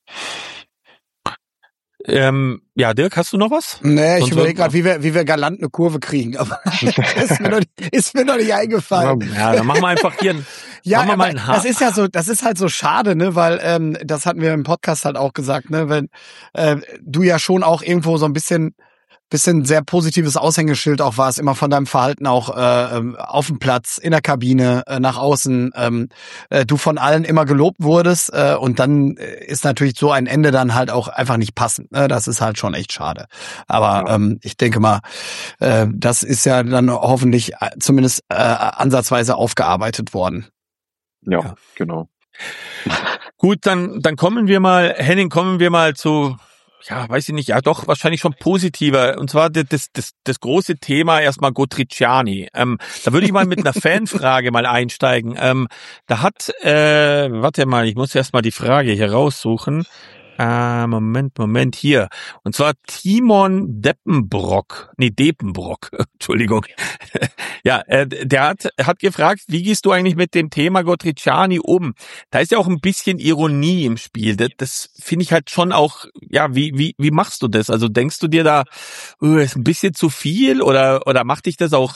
Dirk, hast du noch was? Nee, ich überlege gerade, wie wir galant eine Kurve kriegen, aber ist mir noch nicht eingefallen. Ja, dann machen wir einfach hier das ist halt so schade, ne, weil das hatten wir im Podcast halt auch gesagt, ne, wenn du ja schon auch irgendwo so ein bisschen sehr positives Aushängeschild auch warst, immer von deinem Verhalten auch auf dem Platz, in der Kabine, nach außen, du von allen immer gelobt wurdest und dann ist natürlich so ein Ende dann halt auch einfach nicht passend. Ne? Das ist halt schon echt schade. Aber ich denke mal, das ist ja dann hoffentlich zumindest ansatzweise aufgearbeitet worden. Ja, genau. Gut, dann kommen wir mal zu, ja, weiß ich nicht, ja doch, wahrscheinlich schon positiver. Und zwar das große Thema erstmal Gotriciani. Da würde ich mal mit einer Fanfrage mal einsteigen. Da hat, warte mal, ich muss erst mal die Frage hier raussuchen. Moment, hier. Und zwar Timon Depenbrock, Entschuldigung. Ja, der hat gefragt, wie gehst du eigentlich mit dem Thema Gotriciani um? Da ist ja auch ein bisschen Ironie im Spiel. Das finde ich halt schon auch, ja, wie machst du das? Also denkst du dir da, ist ein bisschen zu viel oder macht dich das auch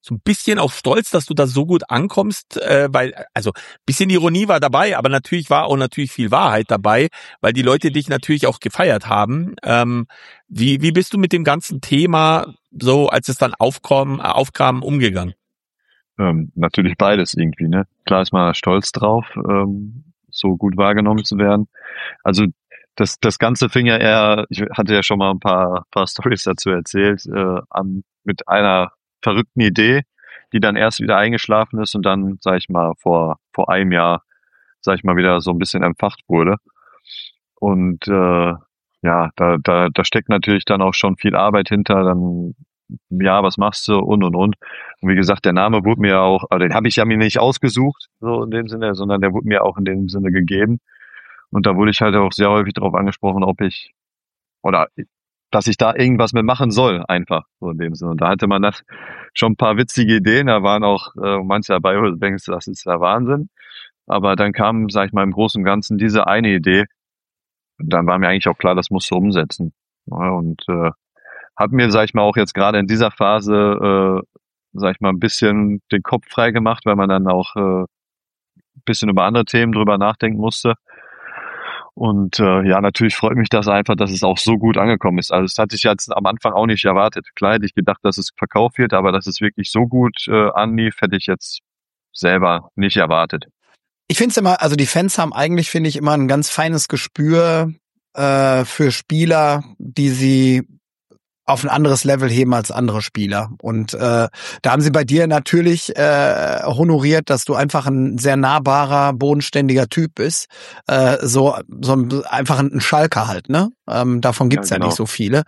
so ein bisschen auch stolz, dass du da so gut ankommst, weil, also bisschen Ironie war dabei, aber natürlich war auch natürlich viel Wahrheit dabei, weil die Leute dich natürlich auch gefeiert haben. Wie bist du mit dem ganzen Thema, so als es dann aufkam, umgegangen? Natürlich beides irgendwie, ne? Klar ist man stolz drauf, so gut wahrgenommen zu werden. Also das Ganze fing ja eher, ich hatte ja schon mal ein paar Storys dazu erzählt, an mit einer verrückten Idee, die dann erst wieder eingeschlafen ist und dann, sag ich mal, vor einem Jahr, sag ich mal, wieder so ein bisschen entfacht wurde. Und ja, da steckt natürlich dann auch schon viel Arbeit hinter, dann ja, was machst du und. Und wie gesagt, der Name wurde mir auch, also den habe ich ja mir nicht ausgesucht, so in dem Sinne, sondern der wurde mir auch in dem Sinne gegeben. Und da wurde ich halt auch sehr häufig darauf angesprochen, dass ich da irgendwas mit machen soll, einfach, so in dem Sinne. Und da hatte man das schon ein paar witzige Ideen, da waren auch manche dabei, wo du denkst, das ist der Wahnsinn. Aber dann kam, sag ich mal, im Großen und Ganzen diese eine Idee. Und dann war mir eigentlich auch klar, das musst du umsetzen. Ja, und hat mir, sag ich mal, auch jetzt gerade in dieser Phase, sag ich mal, ein bisschen den Kopf frei gemacht, weil man dann auch ein bisschen über andere Themen drüber nachdenken musste. Und ja, natürlich freut mich das einfach, dass es auch so gut angekommen ist. Also das hatte ich jetzt am Anfang auch nicht erwartet. Klar hätte ich gedacht, dass es verkauft wird, aber dass es wirklich so gut anlief, hätte ich jetzt selber nicht erwartet. Ich finde es immer, also die Fans haben eigentlich, finde ich, immer ein ganz feines Gespür für Spieler, die sie auf ein anderes Level heben als andere Spieler. Und da haben sie bei dir natürlich honoriert, dass du einfach ein sehr nahbarer, bodenständiger Typ bist. So einfach ein Schalker halt, ne? Davon gibt's ja, genau. Nicht so viele.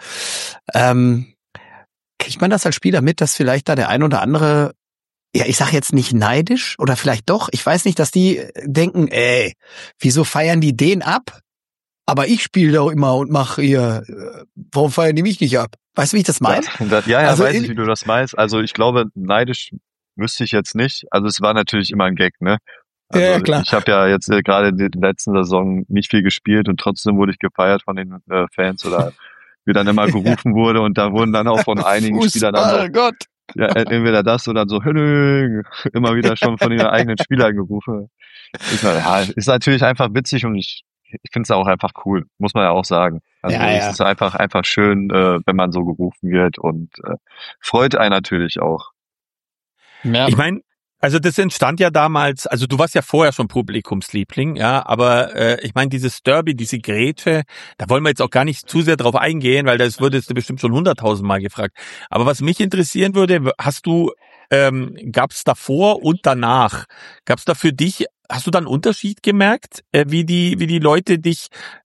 Kriegt man das als Spieler mit, dass vielleicht da der ein oder andere, ja, ich sag jetzt nicht neidisch oder vielleicht doch, ich weiß nicht, dass die denken, wieso feiern die den ab? Aber ich spiele doch immer und mache hier, warum feiern die mich nicht ab? Weißt du, wie ich das meine? Ja, also weiß ich, wie du das meinst. Also ich glaube, neidisch wüsste ich jetzt nicht. Also es war natürlich immer ein Gag, ne? Also ja, klar. Ich habe ja jetzt gerade in der letzten Saison nicht viel gespielt und trotzdem wurde ich gefeiert von den Fans oder wie dann immer gerufen wurde und da wurden dann auch von einigen Spielern dann Gott. Ja, entweder das oder so Henning, immer wieder schon von den eigenen Spielern gerufen. Ist natürlich einfach witzig und ich finde es auch einfach cool, muss man ja auch sagen. Also es ist einfach schön, wenn man so gerufen wird und freut einen natürlich auch. Ja. Ich meine, also das entstand ja damals, also du warst ja vorher schon Publikumsliebling, ja, aber ich meine, dieses Derby, diese Grätsche, da wollen wir jetzt auch gar nicht zu sehr drauf eingehen, weil das würdest du bestimmt schon 100.000 Mal gefragt. Aber was mich interessieren würde, gab's davor und danach, gab's da für dich, hast du da einen Unterschied gemerkt, wie die Leute dich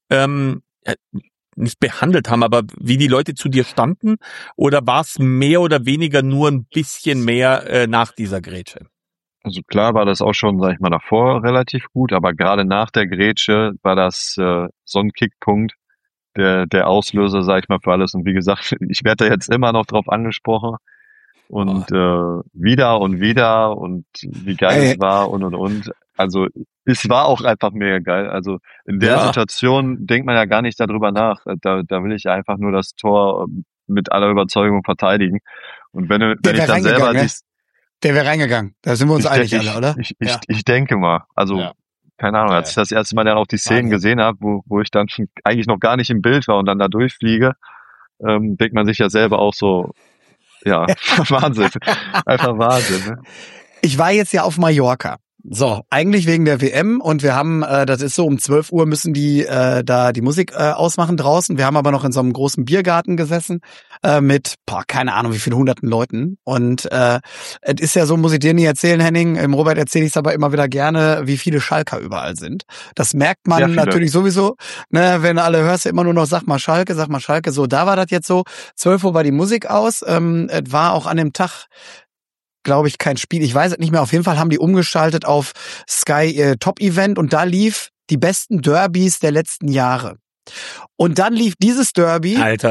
nicht behandelt haben, aber wie die Leute zu dir standen? Oder war es mehr oder weniger nur ein bisschen mehr nach dieser Grätsche? Also klar war das auch schon, sag ich mal, davor relativ gut, aber gerade nach der Grätsche war das so ein Kickpunkt, der Auslöser, sag ich mal, für alles. Und wie gesagt, ich werde da jetzt immer noch drauf angesprochen und wieder und wie geil es war und. Also es war auch einfach mega geil. Also in der Situation denkt man ja gar nicht darüber nach. Da will ich einfach nur das Tor mit aller Überzeugung verteidigen. Und wenn ich dann selber der wäre reingegangen. Da sind wir uns einig alle, oder? Ich denke mal. Also, keine Ahnung, als ich das erste Mal dann auch die Szenen gesehen habe, wo ich dann schon eigentlich noch gar nicht im Bild war und dann da durchfliege, denkt man sich ja selber auch so, ja, Wahnsinn. Einfach Wahnsinn, ne? Ich war jetzt ja auf Mallorca. So, eigentlich wegen der WM und wir haben, das ist so, um 12 Uhr müssen die da die Musik ausmachen draußen. Wir haben aber noch in so einem großen Biergarten gesessen mit, keine Ahnung wie viele hunderten Leuten. Und es ist ja so, muss ich dir nicht erzählen, Henning, im Robert erzähle ich es aber immer wieder gerne, wie viele Schalker überall sind. Das merkt man natürlich sowieso, ne, wenn alle hörst du immer nur noch, sag mal Schalke. So, da war das jetzt so, 12 Uhr war die Musik aus, es war auch an dem Tag, glaube ich, kein Spiel. Ich weiß es nicht mehr. Auf jeden Fall haben die umgeschaltet auf Sky Top Event und da lief die besten Derbys der letzten Jahre. Und dann lief dieses Derby. Alter.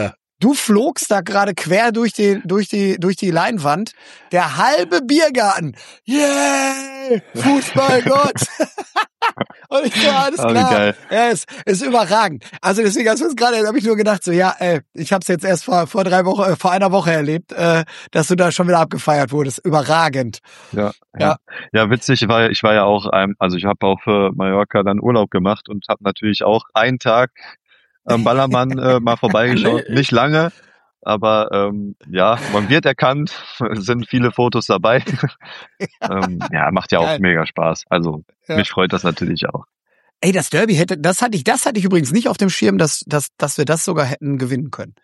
du flogst da gerade quer durch die Leinwand. Der halbe Biergarten. Yeah! Fußballgott! Und ich so, alles klar. Geil. Ja, ist überragend. Also deswegen, habe ich nur gedacht, so, ja, ich hab's jetzt erst vor einer Woche erlebt, dass du da schon wieder abgefeiert wurdest. Überragend. Ja, witzig, ich war ja auch, also ich habe auch für Mallorca dann Urlaub gemacht und habe natürlich auch einen Tag am Ballermann mal vorbeigeschaut. Nicht lange, aber man wird erkannt, es sind viele Fotos dabei. Macht ja auch Geil. mega Spaß. Also mich freut das natürlich auch. Ey, das Derby das hatte ich übrigens nicht auf dem Schirm, dass wir das sogar hätten gewinnen können.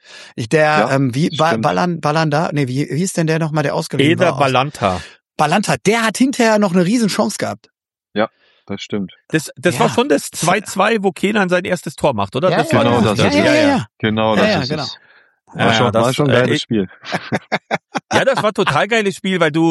Balanda, nee, wie hieß denn der nochmal, der ausgeliehen war? Eder Balanta. Balanta, der hat hinterher noch eine riesen Chance gehabt. Ja, das stimmt. Das war schon das 2-2, wo Kenan sein erstes Tor macht, oder? Ja, Genau, das ist es. Genau, das ist genau. es. War schon ein geiles Spiel. Ja, das war total geiles Spiel, weil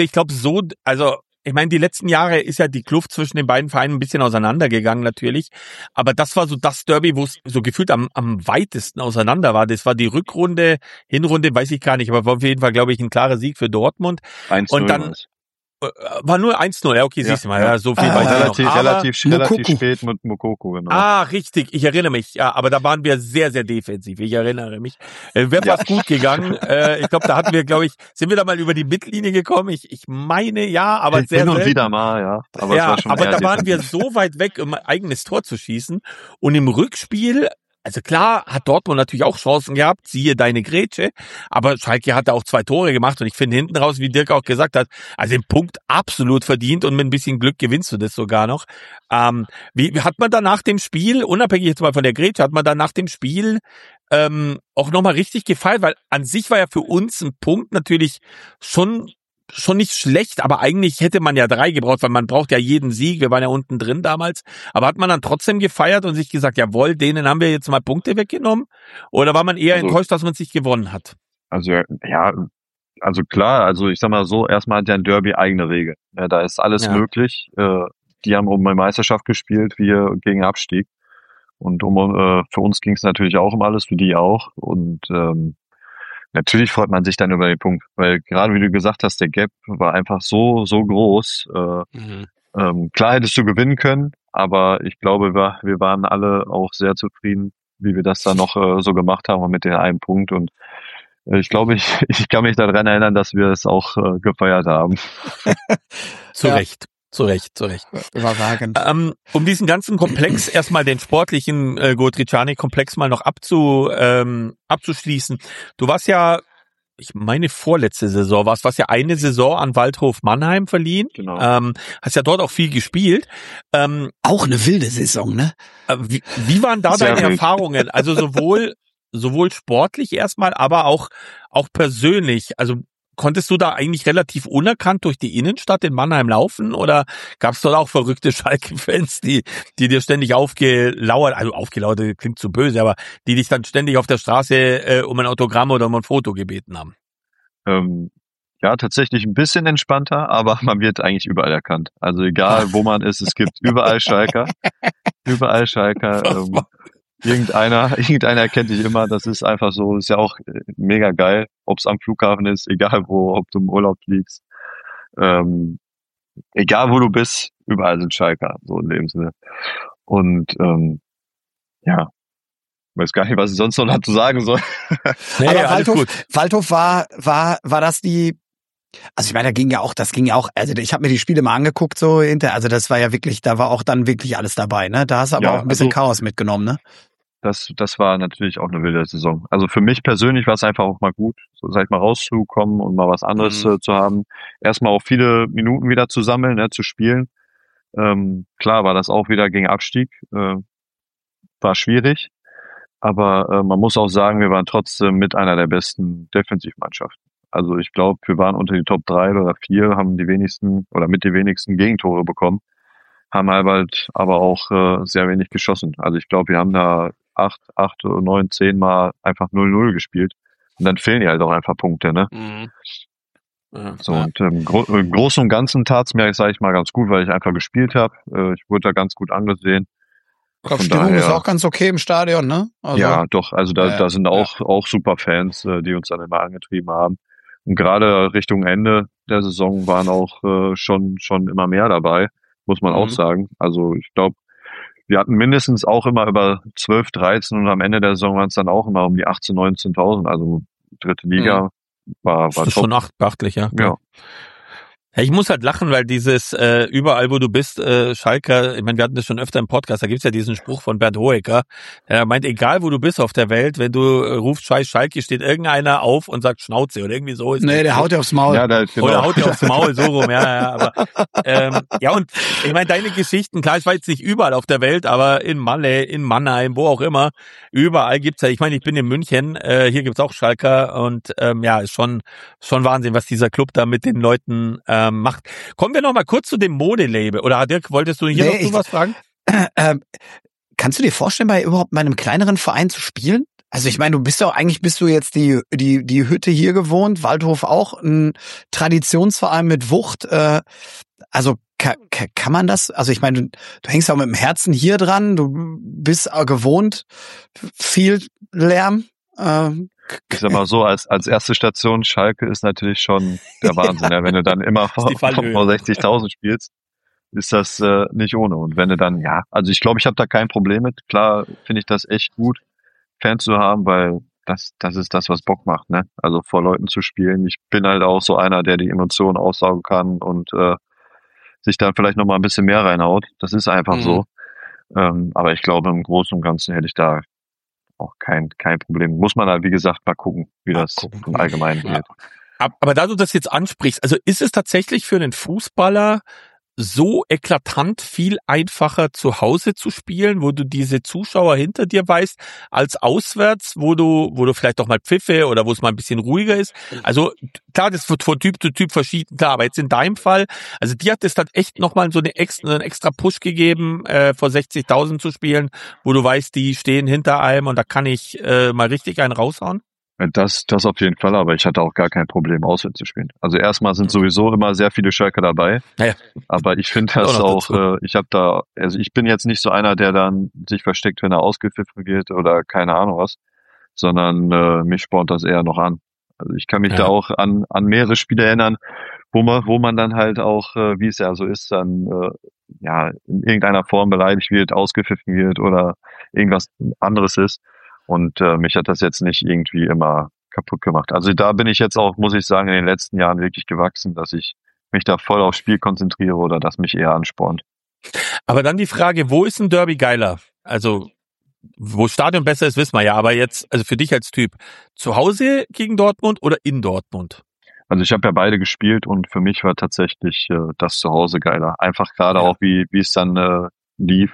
ich meine, die letzten Jahre ist ja die Kluft zwischen den beiden Vereinen ein bisschen auseinandergegangen natürlich, aber das war so das Derby, wo es so gefühlt am weitesten auseinander war. Das war die Rückrunde, Hinrunde, weiß ich gar nicht, aber war auf jeden Fall, glaube ich, ein klarer Sieg für Dortmund. 1-0 und dann war nur 1-0, ja, okay, siehst du mal, ja, so viel weiß ich noch. Relativ spät mit Moukoko, genau. Ah, richtig, ich erinnere mich, ja, aber da waren wir sehr, sehr defensiv, ich erinnere mich. Wäre fast gut gegangen, ich glaube, da sind wir da mal über die Mittellinie gekommen, ich meine, ja, aber sehr hin und selten. wieder mal, ja. Aber, ja, es war schon aber eher da waren wir so weit weg, um ein eigenes Tor zu schießen und im Rückspiel, also klar hat Dortmund natürlich auch Chancen gehabt, siehe deine Grätsche, aber Schalke hat auch 2 Tore gemacht und ich finde hinten raus, wie Dirk auch gesagt hat, also den Punkt absolut verdient und mit ein bisschen Glück gewinnst du das sogar noch. Wie hat man dann nach dem Spiel, unabhängig jetzt mal von der Grätsche, hat man dann nach dem Spiel auch nochmal richtig gefeiert, weil an sich war ja für uns ein Punkt natürlich schon nicht schlecht, aber eigentlich hätte man ja 3 gebraucht, weil man braucht ja jeden Sieg. Wir waren ja unten drin damals. Aber hat man dann trotzdem gefeiert und sich gesagt, jawohl, denen haben wir jetzt mal Punkte weggenommen? Oder war man eher enttäuscht, dass man es nicht gewonnen hat? Also klar, also ich sag mal so, erstmal hat ja ein Derby eigene Regeln. Ja, da ist alles möglich. Die haben um eine Meisterschaft gespielt, wir gegen Abstieg. Und für uns ging es natürlich auch um alles, für die auch. Und natürlich freut man sich dann über den Punkt, weil gerade wie du gesagt hast, der Gap war einfach so groß. Klar hättest du gewinnen können, aber ich glaube, wir waren alle auch sehr zufrieden, wie wir das dann noch so gemacht haben mit den einen Punkt. Und ich glaube, ich kann mich daran erinnern, dass wir es auch gefeiert haben. Zu Recht. Überragend. Um diesen ganzen Komplex, erstmal den sportlichen Gotriciani-Komplex mal noch abzuschließen. Du warst ja, ich meine vorletzte Saison, warst ja eine Saison an Waldhof Mannheim verliehen. Genau. Hast ja dort auch viel gespielt. Auch eine wilde Saison, ne? Wie waren da deine Erfahrungen? Also sowohl sportlich erstmal, aber auch persönlich. Also konntest du da eigentlich relativ unerkannt durch die Innenstadt in Mannheim laufen oder gab es dort auch verrückte Schalke-Fans, die dir ständig aufgelauert klingt zu böse, aber die dich dann ständig auf der Straße um ein Autogramm oder um ein Foto gebeten haben? Ja, tatsächlich ein bisschen entspannter, aber man wird eigentlich überall erkannt. Also egal, wo man ist, es gibt überall Schalker. Überall Schalker. Irgendeiner kennt dich immer, das ist einfach so, ist ja auch mega geil, ob es am Flughafen ist, egal wo, ob du im Urlaub fliegst, egal wo du bist, überall sind Schalker, so in dem Sinne. Und weiß gar nicht, was ich sonst noch dazu sagen soll. Nee, aber Waldhof war das die, also ich meine, das ging ja auch, also ich habe mir die Spiele mal angeguckt, so hinter, also das war ja wirklich, da war auch dann wirklich alles dabei, ne? Da hast du aber auch ein bisschen Chaos mitgenommen, ne? Das war natürlich auch eine wilde Saison. Also für mich persönlich war es einfach auch mal gut, so sag ich mal, rauszukommen und mal was anderes zu haben. Erstmal auch viele Minuten wieder zu sammeln, zu spielen. Klar war das auch wieder gegen Abstieg, war schwierig. Aber man muss auch sagen, wir waren trotzdem mit einer der besten Defensivmannschaften. Also ich glaube, wir waren unter die Top 3 oder 4, haben die wenigsten oder mit den wenigsten Gegentore bekommen, haben halt aber auch sehr wenig geschossen. Also ich glaube, wir haben da 8, 9, 10 Mal einfach 0-0 gespielt. Und dann fehlen die halt auch einfach Punkte, ne? Ja, so, und im Großen und Ganzen tat's mir, sage ich mal, ganz gut, weil ich einfach gespielt habe. Ich wurde da ganz gut angesehen. Ich glaube, Stimmung ist auch ganz okay im Stadion, ne? Also, ja, doch. Also da sind auch super Fans, die uns dann immer angetrieben haben. Und gerade Richtung Ende der Saison waren auch schon immer mehr dabei, muss man auch sagen. Also ich glaube, wir hatten mindestens auch immer über 12, 13 und am Ende der Saison waren es dann auch immer um die 18, 19.000. Also dritte Liga war das ist top. Schon beachtlich, ja. Ja. Ja, ich muss halt lachen, weil dieses überall, wo du bist, Schalker, ich meine, wir hatten das schon öfter im Podcast, da gibt's ja diesen Spruch von Bernd Hoeker, der meint, egal wo du bist auf der Welt, wenn du rufst Scheiß Schalke, steht irgendeiner auf und sagt Schnauze oder irgendwie so. Nee, der haut dir aufs Maul. Ja, genau. Oder haut dir aufs Maul, so rum, ja, aber ja, und ich meine, deine Geschichten, klar, ich war jetzt nicht überall auf der Welt, aber in Malle, in Mannheim, wo auch immer, überall gibt's ja, ich meine, ich bin in München, hier gibt's auch Schalker und ja, ist schon Wahnsinn, was dieser Club da mit den Leuten macht. Kommen wir noch mal kurz zu dem Modelabel. Oder Dirk, wolltest du hier noch zu was fragen? Kannst du dir vorstellen, bei einem kleineren Verein zu spielen? Also ich meine, bist du jetzt die Hütte hier gewohnt, Waldhof auch, ein Traditionsverein mit Wucht. Also kann man das? Also ich meine, du hängst auch mit dem Herzen hier dran, du bist gewohnt, viel Lärm. Ich sag mal so, als erste Station Schalke ist natürlich schon der Wahnsinn. Ja, wenn du dann immer vor 60.000 spielst, ist das nicht ohne. Und wenn du dann, also ich glaube, ich habe da kein Problem mit. Klar finde ich das echt gut, Fans zu haben, weil das ist das, was Bock macht, ne? Also vor Leuten zu spielen. Ich bin halt auch so einer, der die Emotionen aussaugen kann und sich dann vielleicht noch mal ein bisschen mehr reinhaut. Das ist einfach so. Aber ich glaube, im Großen und Ganzen hätte ich da auch kein Problem. Muss man halt, wie gesagt, mal gucken, wie das im Allgemeinen geht. Aber da du das jetzt ansprichst, also ist es tatsächlich für einen Fußballer so eklatant viel einfacher zu Hause zu spielen, wo du diese Zuschauer hinter dir weißt, als auswärts, wo du vielleicht auch mal Pfiffe oder wo es mal ein bisschen ruhiger ist. Also klar, das wird von Typ zu Typ verschieden, klar, aber jetzt in deinem Fall, also dir hat es dann echt nochmal so einen extra Push gegeben, vor 60.000 zu spielen, wo du weißt, die stehen hinter einem und da kann ich mal richtig einen raushauen? Das auf jeden Fall, aber ich hatte auch gar kein Problem, auswärts zu spielen. Also erstmal sind sowieso immer sehr viele Schalker dabei, aber ich finde das auch, ich bin jetzt nicht so einer, der dann sich versteckt, wenn er ausgepfiffen wird oder keine Ahnung was, sondern mich spornt das eher noch an. Also ich kann mich da auch an mehrere Spiele erinnern, wo man dann halt auch, wie es ja so ist, dann in irgendeiner Form beleidigt wird, ausgepfiffen wird oder irgendwas anderes ist. Und mich hat das jetzt nicht irgendwie immer kaputt gemacht. Also da bin ich jetzt auch, muss ich sagen, in den letzten Jahren wirklich gewachsen, dass ich mich da voll aufs Spiel konzentriere oder das mich eher anspornt. Aber dann die Frage, wo ist ein Derby geiler? Also wo Stadion besser ist, wissen wir ja. Aber jetzt, also für dich als Typ, zu Hause gegen Dortmund oder in Dortmund? Also ich habe ja beide gespielt und für mich war tatsächlich das zu Hause geiler. Einfach gerade auch, wie es dann lief.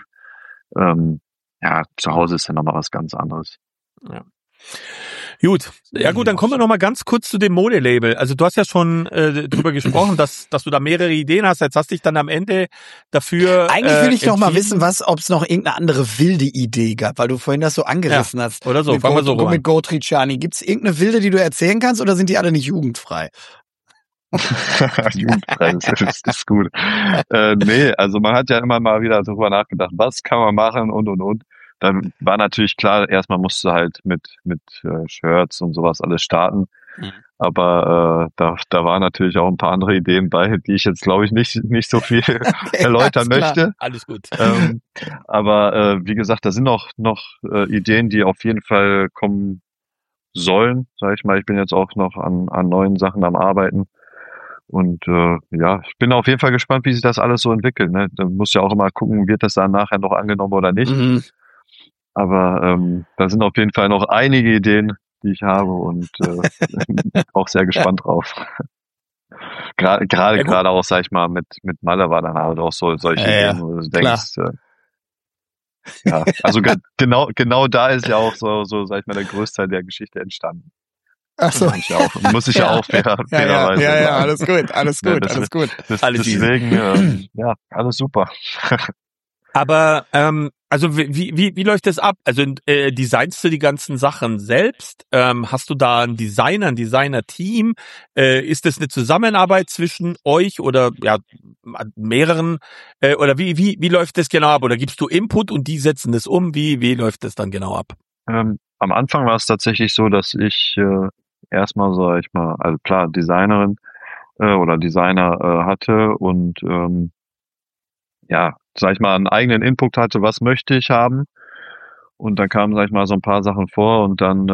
Zu Hause ist ja nochmal was ganz anderes. Ja. Gut, dann kommen wir nochmal ganz kurz zu dem Modelabel. Also du hast ja schon drüber gesprochen, dass du da mehrere Ideen hast. Jetzt hast du dich dann am Ende dafür Eigentlich will ich noch mal wissen, ob es noch irgendeine andere wilde Idee gab, weil du vorhin das so angerissen hast. Oder so, fangen wir so rum. Mit Gotriciani. Gibt es irgendeine wilde, die du erzählen kannst oder sind die alle nicht jugendfrei? Jugendfrei, das ist gut. Nee, also man hat ja immer mal wieder darüber nachgedacht, was kann man machen und. Dann war natürlich klar, erstmal musste halt mit Shirts und sowas alles starten. Aber da waren natürlich auch ein paar andere Ideen bei, die ich jetzt, glaube ich, nicht so viel erläutern möchte. Alles gut. Aber wie gesagt, da sind noch Ideen, die auf jeden Fall kommen sollen, sag ich mal. Ich bin jetzt auch noch an neuen Sachen am Arbeiten. Und ich bin auf jeden Fall gespannt, wie sich das alles so entwickelt. Ne? Da muss ja auch immer gucken, wird das dann nachher noch angenommen oder nicht. Aber da sind auf jeden Fall noch einige Ideen, die ich habe und auch sehr gespannt drauf. Gerade auch, sag ich mal, mit Malle war dann halt auch solche Ideen, wo du denkst, also genau da ist ja auch so, sag ich mal, der Großteil der Geschichte entstanden. Ach so. Muss ich ja auch fairerweise sagen. Ja, alles gut. Deswegen, alles super. Aber also wie läuft das ab? Also designst du die ganzen Sachen selbst? Hast du da einen Designer, ein Designer-Team? Ist das eine Zusammenarbeit zwischen euch oder ja mehreren? Oder wie läuft das genau ab? Oder gibst du Input und die setzen das um? Wie läuft das dann genau ab? Am Anfang war es tatsächlich so, dass ich erstmal, sag ich mal, also klar, Designerin oder Designer hatte und ja, sag ich mal, einen eigenen Input hatte, was möchte ich haben. Und dann kamen, sag ich mal, so ein paar Sachen vor und dann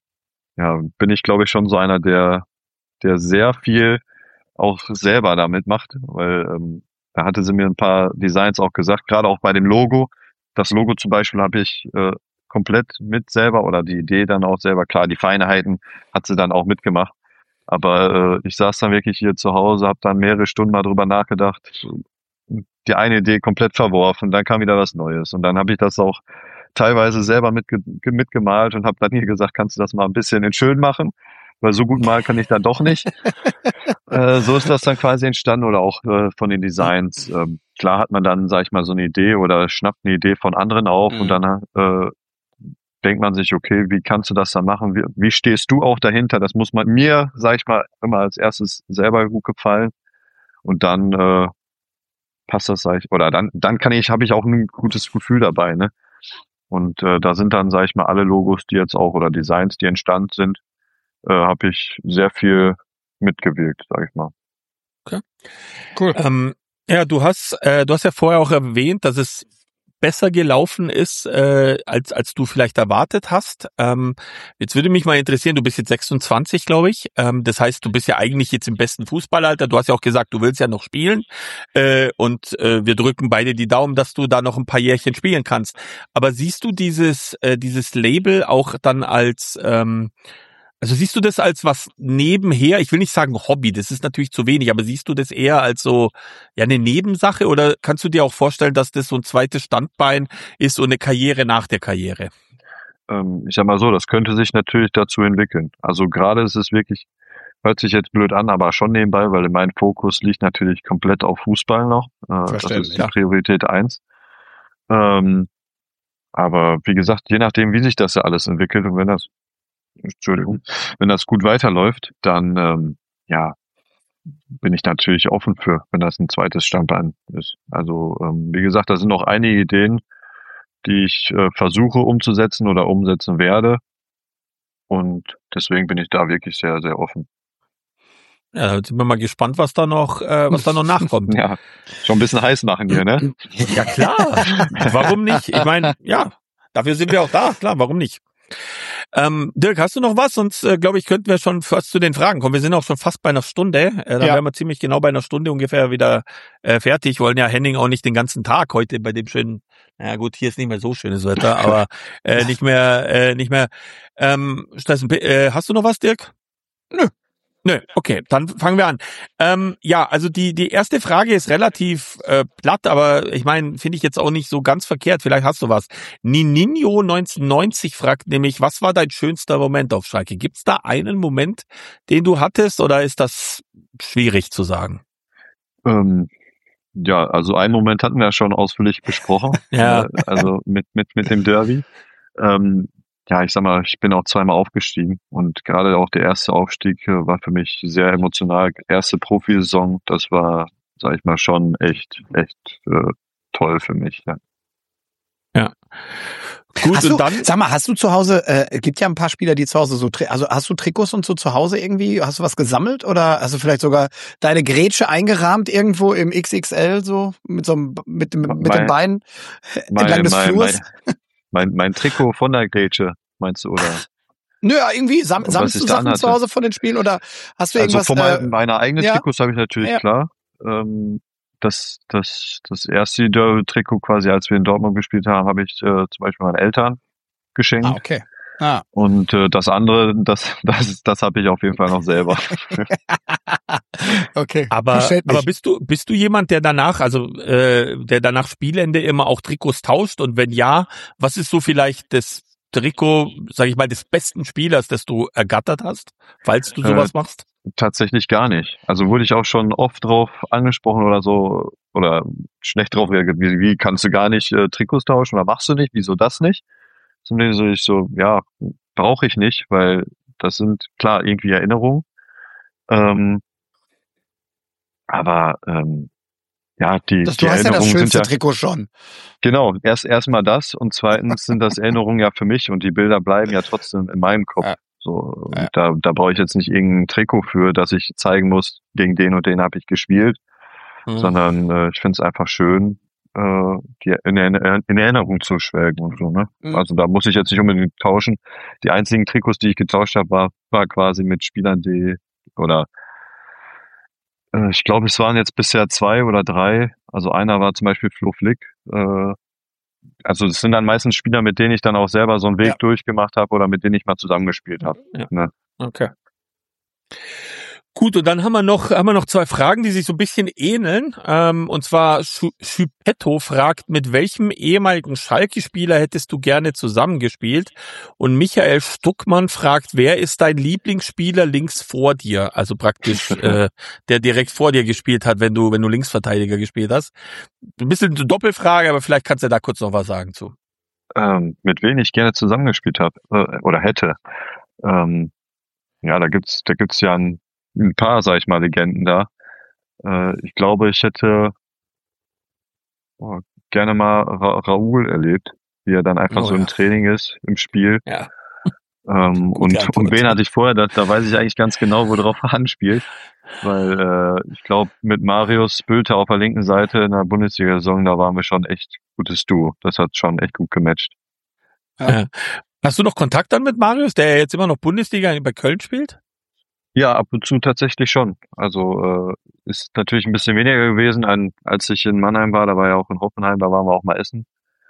ja, bin ich, glaube ich, schon so einer, der sehr viel auch selber damit macht, weil da hatte sie mir ein paar Designs auch gesagt, gerade auch bei dem Logo. Das Logo zum Beispiel habe ich komplett mit selber oder die Idee dann auch selber. Klar, die Feinheiten hat sie dann auch mitgemacht. Aber ich saß dann wirklich hier zu Hause, habe dann mehrere Stunden mal drüber nachgedacht, die eine Idee komplett verworfen, dann kam wieder was Neues. Und dann habe ich das auch teilweise selber mitgemalt und habe dann hier gesagt, kannst du das mal ein bisschen in schön machen? Weil so gut malen kann ich dann doch nicht. So ist das dann quasi entstanden oder auch von den Designs. Klar hat man dann, sag ich mal, so eine Idee oder schnappt eine Idee von anderen auf und dann denkt man sich, okay, wie kannst du das dann machen? Wie stehst du auch dahinter? Das muss man mir, sag ich mal, immer als erstes selber gut gefallen. Und dann passt das, sag ich, oder dann habe ich auch ein gutes Gefühl dabei, ne? Und da sind dann, sag ich mal, alle Logos, die jetzt auch oder Designs, die entstanden sind, habe ich sehr viel mitgewirkt, sag ich mal. Okay. Cool. Ja, du hast ja vorher auch erwähnt, dass es besser gelaufen ist, als du vielleicht erwartet hast. Jetzt würde mich mal interessieren, du bist jetzt 26, glaube ich. Das heißt, du bist ja eigentlich jetzt im besten Fußballalter. Du hast ja auch gesagt, du willst ja noch spielen. Und wir drücken beide die Daumen, dass du da noch ein paar Jährchen spielen kannst. Aber siehst du dieses Label auch dann als also siehst du das als was nebenher? Ich will nicht sagen Hobby, das ist natürlich zu wenig, aber siehst du das eher als so ja eine Nebensache oder kannst du dir auch vorstellen, dass das so ein zweites Standbein ist, so eine Karriere nach der Karriere? Ich sag mal so, das könnte sich natürlich dazu entwickeln. Also gerade ist es wirklich, hört sich jetzt blöd an, aber schon nebenbei, weil mein Fokus liegt natürlich komplett auf Fußball noch. Das ist die Priorität 1. Aber wie gesagt, je nachdem, wie sich das ja alles entwickelt und wenn das gut weiterläuft, dann ja, bin ich natürlich offen für, wenn das ein zweites Standbein ist. Also wie gesagt, da sind noch einige Ideen, die ich versuche umzusetzen oder umsetzen werde. Und deswegen bin ich da wirklich sehr, sehr offen. Ja, jetzt sind wir mal gespannt, was da noch nachkommt. Ja, schon ein bisschen heiß machen hier, ne? Ja klar, warum nicht? Ich meine, ja, dafür sind wir auch da, klar, warum nicht? Dirk, hast du noch was? Sonst, glaube ich, könnten wir schon fast zu den Fragen kommen. Wir sind auch schon fast bei einer Stunde. Dann wären wir ziemlich genau bei einer Stunde ungefähr wieder fertig. Wollen ja Henning auch nicht den ganzen Tag heute bei dem schönen, naja gut, hier ist nicht mehr so schönes Wetter, aber nicht mehr stressen. Hast du noch was, Dirk? Nö, okay, dann fangen wir an. Ja, also die erste Frage ist relativ platt, aber ich meine, finde ich jetzt auch nicht so ganz verkehrt. Vielleicht hast du was. Nininho 1990 fragt nämlich, was war dein schönster Moment auf Schalke? Gibt's da einen Moment, den du hattest, oder ist das schwierig zu sagen? Ja, also einen Moment hatten wir ja schon ausführlich besprochen. Ja. Also mit dem Derby. Ja, ich sag mal, ich bin auch zweimal aufgestiegen und gerade auch der erste Aufstieg war für mich sehr emotional. Erste Profisaison, das war, sag ich mal, schon echt toll für mich. Ja. Gut, und dann. Sag mal, hast du zu Hause, gibt ja ein paar Spieler, die zu Hause so, also hast du Trikots und so zu Hause irgendwie? Hast du was gesammelt oder hast du vielleicht sogar deine Grätsche eingerahmt irgendwo im XXL so mit den Beinen entlang des Flurs? Mein Trikot von der Grätsche, meinst du, oder? Nö, irgendwie sammelst du Sachen zu Hause von den Spielen oder hast du irgendwas? Also von meiner eigenen Trikots habe ich natürlich klar. Das erste Derby-Trikot quasi, als wir in Dortmund gespielt haben, habe ich zum Beispiel meinen Eltern geschenkt. Ah, okay. Und das andere, das habe ich auf jeden Fall noch selber. Okay. Aber bist du jemand, der danach Spielende immer auch Trikots tauscht? Und wenn ja, was ist so vielleicht das Trikot, sage ich mal, des besten Spielers, das du ergattert hast, falls du sowas machst? Tatsächlich gar nicht. Also wurde ich auch schon oft drauf angesprochen oder so, oder schlecht drauf reagiert, wie kannst du gar nicht Trikots tauschen oder machst du nicht, wieso das nicht? Ich so, ja, brauche ich nicht, weil das sind klar irgendwie Erinnerungen. Aber ja, die Du hast ja das Erinnerungen sind schönste ja Trikot schon. genau, erstmal das und zweitens sind das Erinnerungen ja für mich und die Bilder bleiben ja trotzdem in meinem Kopf. Ja. So, Ja. da brauche ich jetzt nicht irgendein Trikot für, dass ich zeigen muss, gegen den und den habe ich gespielt, sondern ich finde es einfach schön, die in Erinnerung zu schwelgen und so, ne? Mhm. Also da muss ich jetzt nicht unbedingt tauschen. Die einzigen Trikots, die ich getauscht habe, war quasi mit Spielern, ich glaube, es waren jetzt bisher 2 oder 3. Also einer war zum Beispiel Flo Flick. Also es sind dann meistens Spieler, mit denen ich dann auch selber so einen Weg durchgemacht habe oder mit denen ich mal zusammengespielt habe. Ja. Ne? Okay. Gut, und dann haben wir noch 2 Fragen, die sich so ein bisschen ähneln. Und zwar Schüpetto fragt, mit welchem ehemaligen Schalke-Spieler hättest du gerne zusammengespielt? Und Michael Stuckmann fragt, wer ist dein Lieblingsspieler links vor dir? Also praktisch der direkt vor dir gespielt hat, wenn du Linksverteidiger gespielt hast. Ein bisschen eine Doppelfrage, aber vielleicht kannst du da kurz noch was sagen zu. Mit wem ich gerne zusammengespielt habe oder hätte. Ja, da gibt's ja ein paar, sag ich mal, Legenden da. Ich glaube, ich hätte gerne mal Raúl erlebt, wie er dann einfach so im Training ist, im Spiel. Ja. Und wen hatte ich vorher? Da weiß ich eigentlich ganz genau, worauf er anspielt. Weil ich glaube, mit Marius Bülter auf der linken Seite in der Bundesliga-Saison, da waren wir schon echt gutes Duo. Das hat schon echt gut gematcht. Ja. Hast du noch Kontakt dann mit Marius, der jetzt immer noch Bundesliga bei Köln spielt? Ja, ab und zu tatsächlich schon. Also ist natürlich ein bisschen weniger gewesen, als ich in Mannheim war. Da war ja auch in Hoffenheim, da waren wir auch mal essen.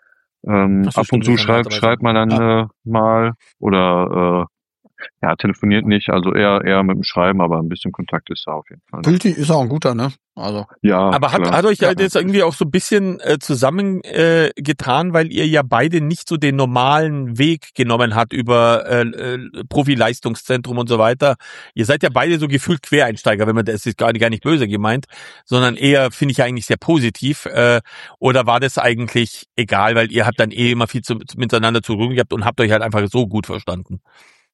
Ab und zu schreibt man dann mal oder telefoniert nicht, also eher mit dem Schreiben, aber ein bisschen Kontakt ist da auf jeden Fall. Bülti ist auch ein guter, ne? Also. Ja. Aber hat euch jetzt irgendwie auch so ein bisschen zusammengetan, weil ihr ja beide nicht so den normalen Weg genommen habt über Profi-Leistungszentrum und so weiter. Ihr seid ja beide so gefühlt Quereinsteiger, wenn man das ist gar nicht böse gemeint, sondern eher, finde ich ja eigentlich sehr positiv. Oder war das eigentlich egal, weil ihr habt dann immer viel miteinander zu tun gehabt und habt euch halt einfach so gut verstanden?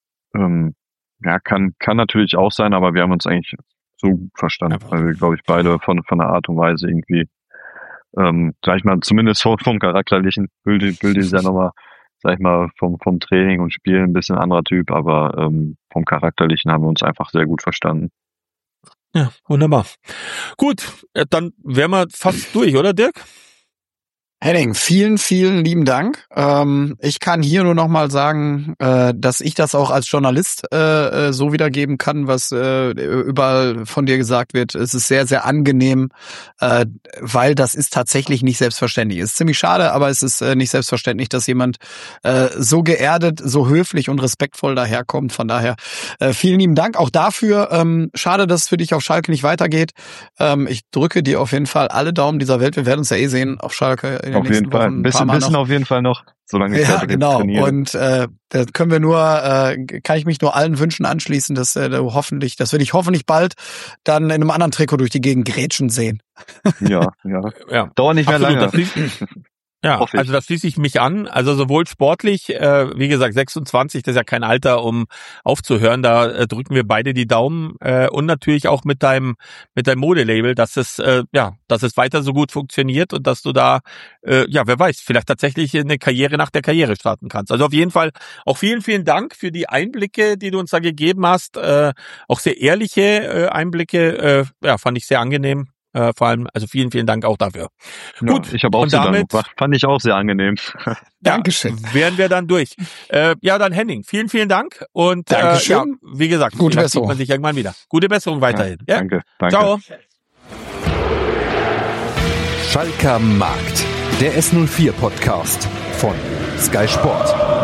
Ja, kann natürlich auch sein, aber wir haben uns eigentlich so gut verstanden, weil wir, glaube ich, beide von der Art und Weise irgendwie, sag ich mal, zumindest vom charakterlichen, Bülti ist ja nochmal, sag ich mal, vom Training und Spielen ein bisschen anderer Typ, aber vom charakterlichen haben wir uns einfach sehr gut verstanden. Ja, wunderbar. Gut, dann wären wir fast durch, oder Dirk? Henning, vielen, vielen lieben Dank. Ich kann hier nur noch mal sagen, dass ich das auch als Journalist so wiedergeben kann, was überall von dir gesagt wird. Es ist sehr, sehr angenehm, weil das ist tatsächlich nicht selbstverständlich. Es ist ziemlich schade, aber es ist nicht selbstverständlich, dass jemand so geerdet, so höflich und respektvoll daherkommt. Von daher vielen lieben Dank auch dafür. Schade, dass es für dich auf Schalke nicht weitergeht. Ich drücke dir auf jeden Fall alle Daumen dieser Welt. Wir werden uns ja sehen auf Schalke. Auf jeden Fall. Ein bisschen auf jeden Fall noch, solange ich genau. trainiere. Und da können wir kann ich mich nur allen Wünschen anschließen, dass wir dich hoffentlich bald dann in einem anderen Trikot durch die Gegend grätschen sehen. Ja. Dauert nicht mehr lange. Ja, also da schließe ich mich an. Also sowohl sportlich, wie gesagt, 26, das ist ja kein Alter, um aufzuhören. Da drücken wir beide die Daumen und natürlich auch mit deinem Modelabel, dass es weiter so gut funktioniert und dass du da, wer weiß, vielleicht tatsächlich eine Karriere nach der Karriere starten kannst. Also auf jeden Fall auch vielen, vielen Dank für die Einblicke, die du uns da gegeben hast. Auch sehr ehrliche Einblicke, fand ich sehr angenehm. Vor allem, also vielen, vielen Dank auch dafür. Ja, gut, ich habe auch zu danken. Fand ich auch sehr angenehm. Dankeschön. Wären wir dann durch. Dann Henning, vielen, vielen Dank und Dankeschön. Wie gesagt, gute Besserung. Sieht man sich irgendwann wieder. Gute Besserung weiterhin. Ja, danke. Ciao. Schalker Markt, der S04 Podcast von Sky Sport.